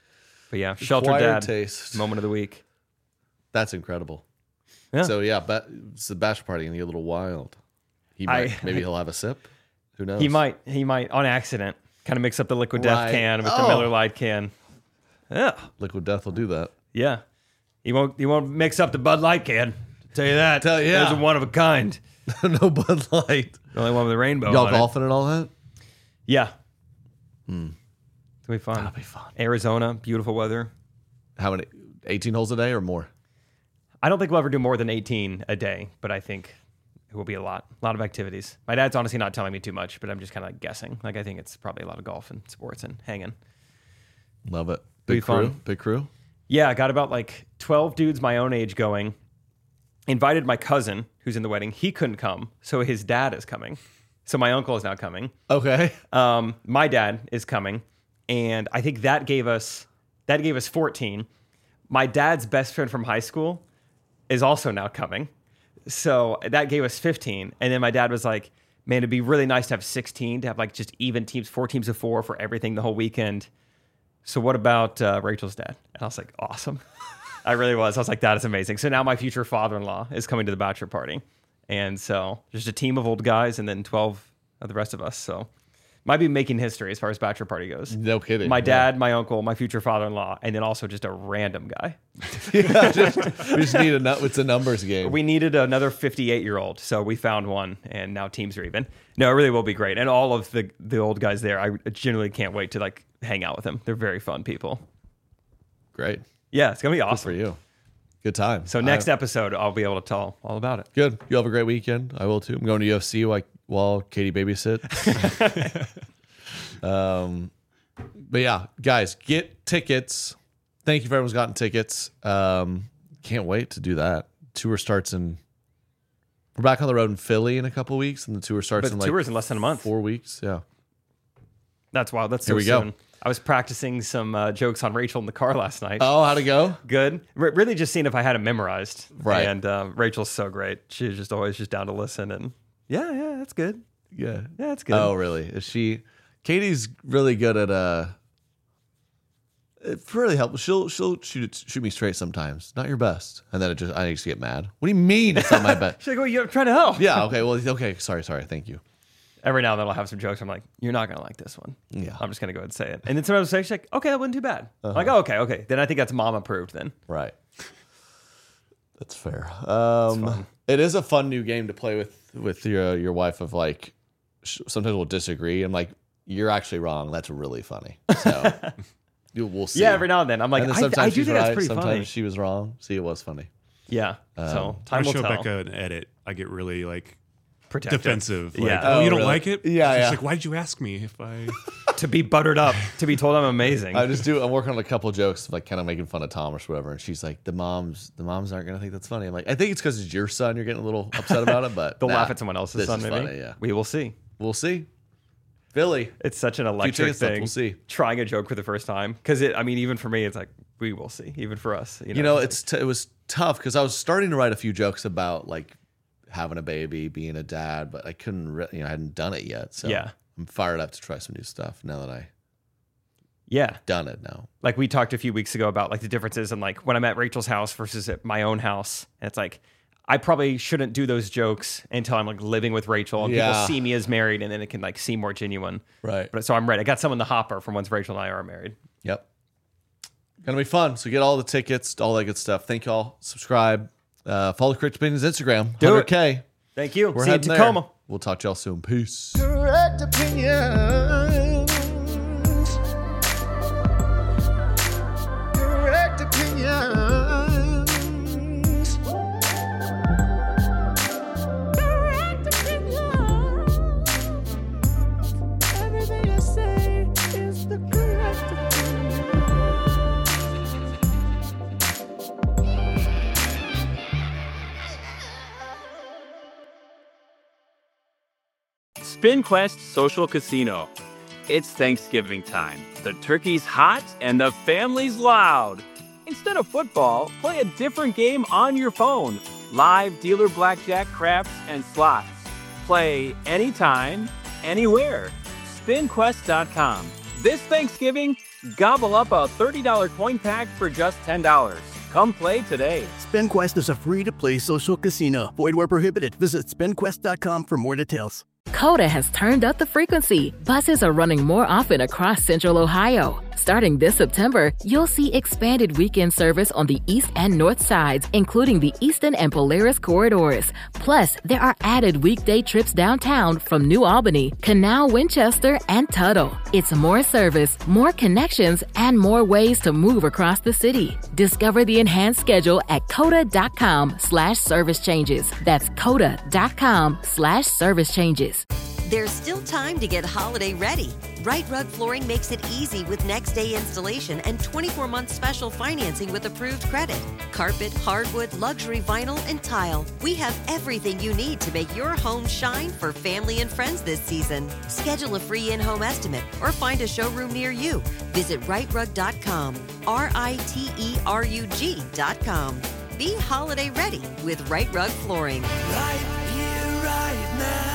But yeah, sheltered Acquired dad taste. moment of the week. That's incredible. Yeah. So yeah, but it's the bachelor party gonna get a little wild. He might, I- maybe he'll have a sip. Who knows? He might, he might on accident kind of mix up the Liquid Death Right. can with Oh. the Miller Lite can. Yeah, Liquid Death will do that. yeah. He won't, he won't mix up the Bud Light can. Tell you that. Tell- yeah. There's a one of a kind. No Bud Light. The only one with a rainbow. Y'all on it. golfing and all that? Yeah. Hmm. It's gonna be fun. That'll be fun. Arizona, beautiful weather. How many? eighteen holes a day or more? I don't think we'll ever do more than eighteen a day, but I think it will be a lot, a lot of activities. My dad's honestly not telling me too much, but I'm just kind of like guessing. Like I think it's probably a lot of golf and sports and hanging. Love it. Be Big crew. fun. Big crew. Yeah, I got about like twelve dudes my own age going. Invited my cousin who's in the wedding. He couldn't come, so his dad is coming. So my uncle is now coming. Okay. Um, my dad is coming, and I think that gave us that gave us fourteen. My dad's best friend from high school is also now coming, so that gave us fifteen. And then my dad was like, "Man, it'd be really nice to have sixteen, to have like just even teams, four teams of four for everything the whole weekend." So what about uh, Rachel's dad? And I was like, "Awesome." I really was. I was like, "That is amazing." So now my future father-in-law is coming to the bachelor party, and so just a team of old guys, and then twelve of the rest of us. So might be making history as far as bachelor party goes. No kidding. My Yeah. dad, my uncle, my future father-in-law, and then also just a random guy. Yeah, just, we just need a nu- it's a numbers game. We needed another fifty-eight-year-old, so we found one, and now teams are even. No, it really will be great, and all of the the old guys there, I genuinely can't wait to like hang out with them. They're very fun people. Great. Yeah, it's gonna be Good awesome for you. Good time. So next I- episode, I'll be able to tell all about it. Good. You have a great weekend. I will too. I'm going to U F C like while Katie babysits. um, but yeah, guys, get tickets. Thank you for everyone's gotten tickets. Um, can't wait to do that. Tour starts in. We're back on the road in Philly in a couple weeks, and the tour starts But in the like tour is in less than a month. Four weeks. Yeah. That's wild. That's so Here we go. soon. I was practicing some uh, jokes on Rachel in the car last night. Oh, how'd it go? Good. R- really just seeing if I had them memorized. Right. And uh, Rachel's so great. She's just always just down to listen. And yeah, yeah, that's good. Yeah. Yeah, that's good. Oh, really? Is she? Katie's really good at uh. It's really helpful. She'll she'll shoot shoot me straight sometimes. Not your best, and then it just I just get mad. What do you mean it's not my best? She's like, well, you're trying to help. Yeah. Okay. Well. Okay. Sorry. Sorry. Thank you. Every now and then I'll have some jokes. I'm like, you're not going to like this one. Yeah. I'm just going to go ahead and say it. And then sometimes she's like, okay, that wasn't too bad. I'm Uh-huh. like, oh, okay, okay. Then I think that's mom approved then. Right. That's fair. Um, it is a fun new game to play with with your your wife. Of like, sh- sometimes we'll disagree. I'm like, you're actually wrong. That's really funny. So you we'll see. Yeah, every now and then. I'm like, And then I, sometimes I do she's think right, that's pretty sometimes funny. she was wrong. See, it was funny. Yeah. Um, so I time will show tell. Becca an edit. I get really like Protective. defensive. Like, Yeah. oh, Oh, you don't really? like it? Yeah, She's yeah. like, why did you ask me if I? To be buttered up, to be told I'm amazing. I just do. I'm working on a couple jokes, like kind of making fun of Thomas or whatever. And she's like, "The moms, the moms aren't gonna think that's funny." I'm like, "I think it's because it's your son. You're getting a little upset about it, but They'll nah, laugh at someone else's this son, is maybe. funny, yeah, We will see. we'll see." Philly, It's such an Few electric tickets left, thing. we'll see. Trying a joke for the first time. Because, it. I mean, even for me, it's like, we will see. Even for us. You know, you know, it's t- it was tough because I was starting to write a few jokes about like having a baby, being a dad, but I couldn't. Re- you know, I hadn't done it yet, so Yeah. I'm fired up to try some new stuff now that I yeah. done it now. Like we talked a few weeks ago about like the differences in like when I'm at Rachel's house versus at my own house. And it's like, I probably shouldn't do those jokes until I'm like living with Rachel and Yeah. people see me as married and then it can like seem more genuine. Right. But so I'm ready. I got some in the hopper from once Rachel and I are married. Yep. Gonna be fun. So get all the tickets, all that good stuff. Thank y'all. Subscribe. Uh, follow Correct Opinions Instagram. Do one hundred it. K. Thank you. We're See you in heading there. Tacoma. We'll talk to y'all soon. Peace. Correct opinions. Correct opinions. Correct opinions. Everything I say is the correct SpinQuest Social Casino. It's Thanksgiving time. The turkey's hot and the family's loud. Instead of football, play a different game on your phone. Live dealer blackjack, craps, and slots. Play anytime, anywhere. spin quest dot com. This Thanksgiving, gobble up a thirty dollars coin pack for just ten dollars. Come play today. SpinQuest is a free-to-play social casino. Void where prohibited. Visit spin quest dot com for more details. Coda has turned up the frequency. Buses are running more often across Central Ohio. Starting this September, you'll see expanded weekend service on the east and north sides, including the Eastern and Polaris corridors. Plus, there are added weekday trips downtown from New Albany, Canal, Winchester, and Tuttle. It's more service, more connections, and more ways to move across the city. Discover the enhanced schedule at coda.com slash service changes. That's coda.com slash service changes. There's still time to get holiday ready. Right Rug Flooring makes it easy with next day installation and twenty-four month special financing with approved credit. Carpet, hardwood, luxury vinyl, and tile. We have everything you need to make your home shine for family and friends this season. Schedule a free in-home estimate or find a showroom near you. Visit right rug dot com, R I T E R U G dot com. Be holiday ready with Right Rug Flooring. Right here, right now.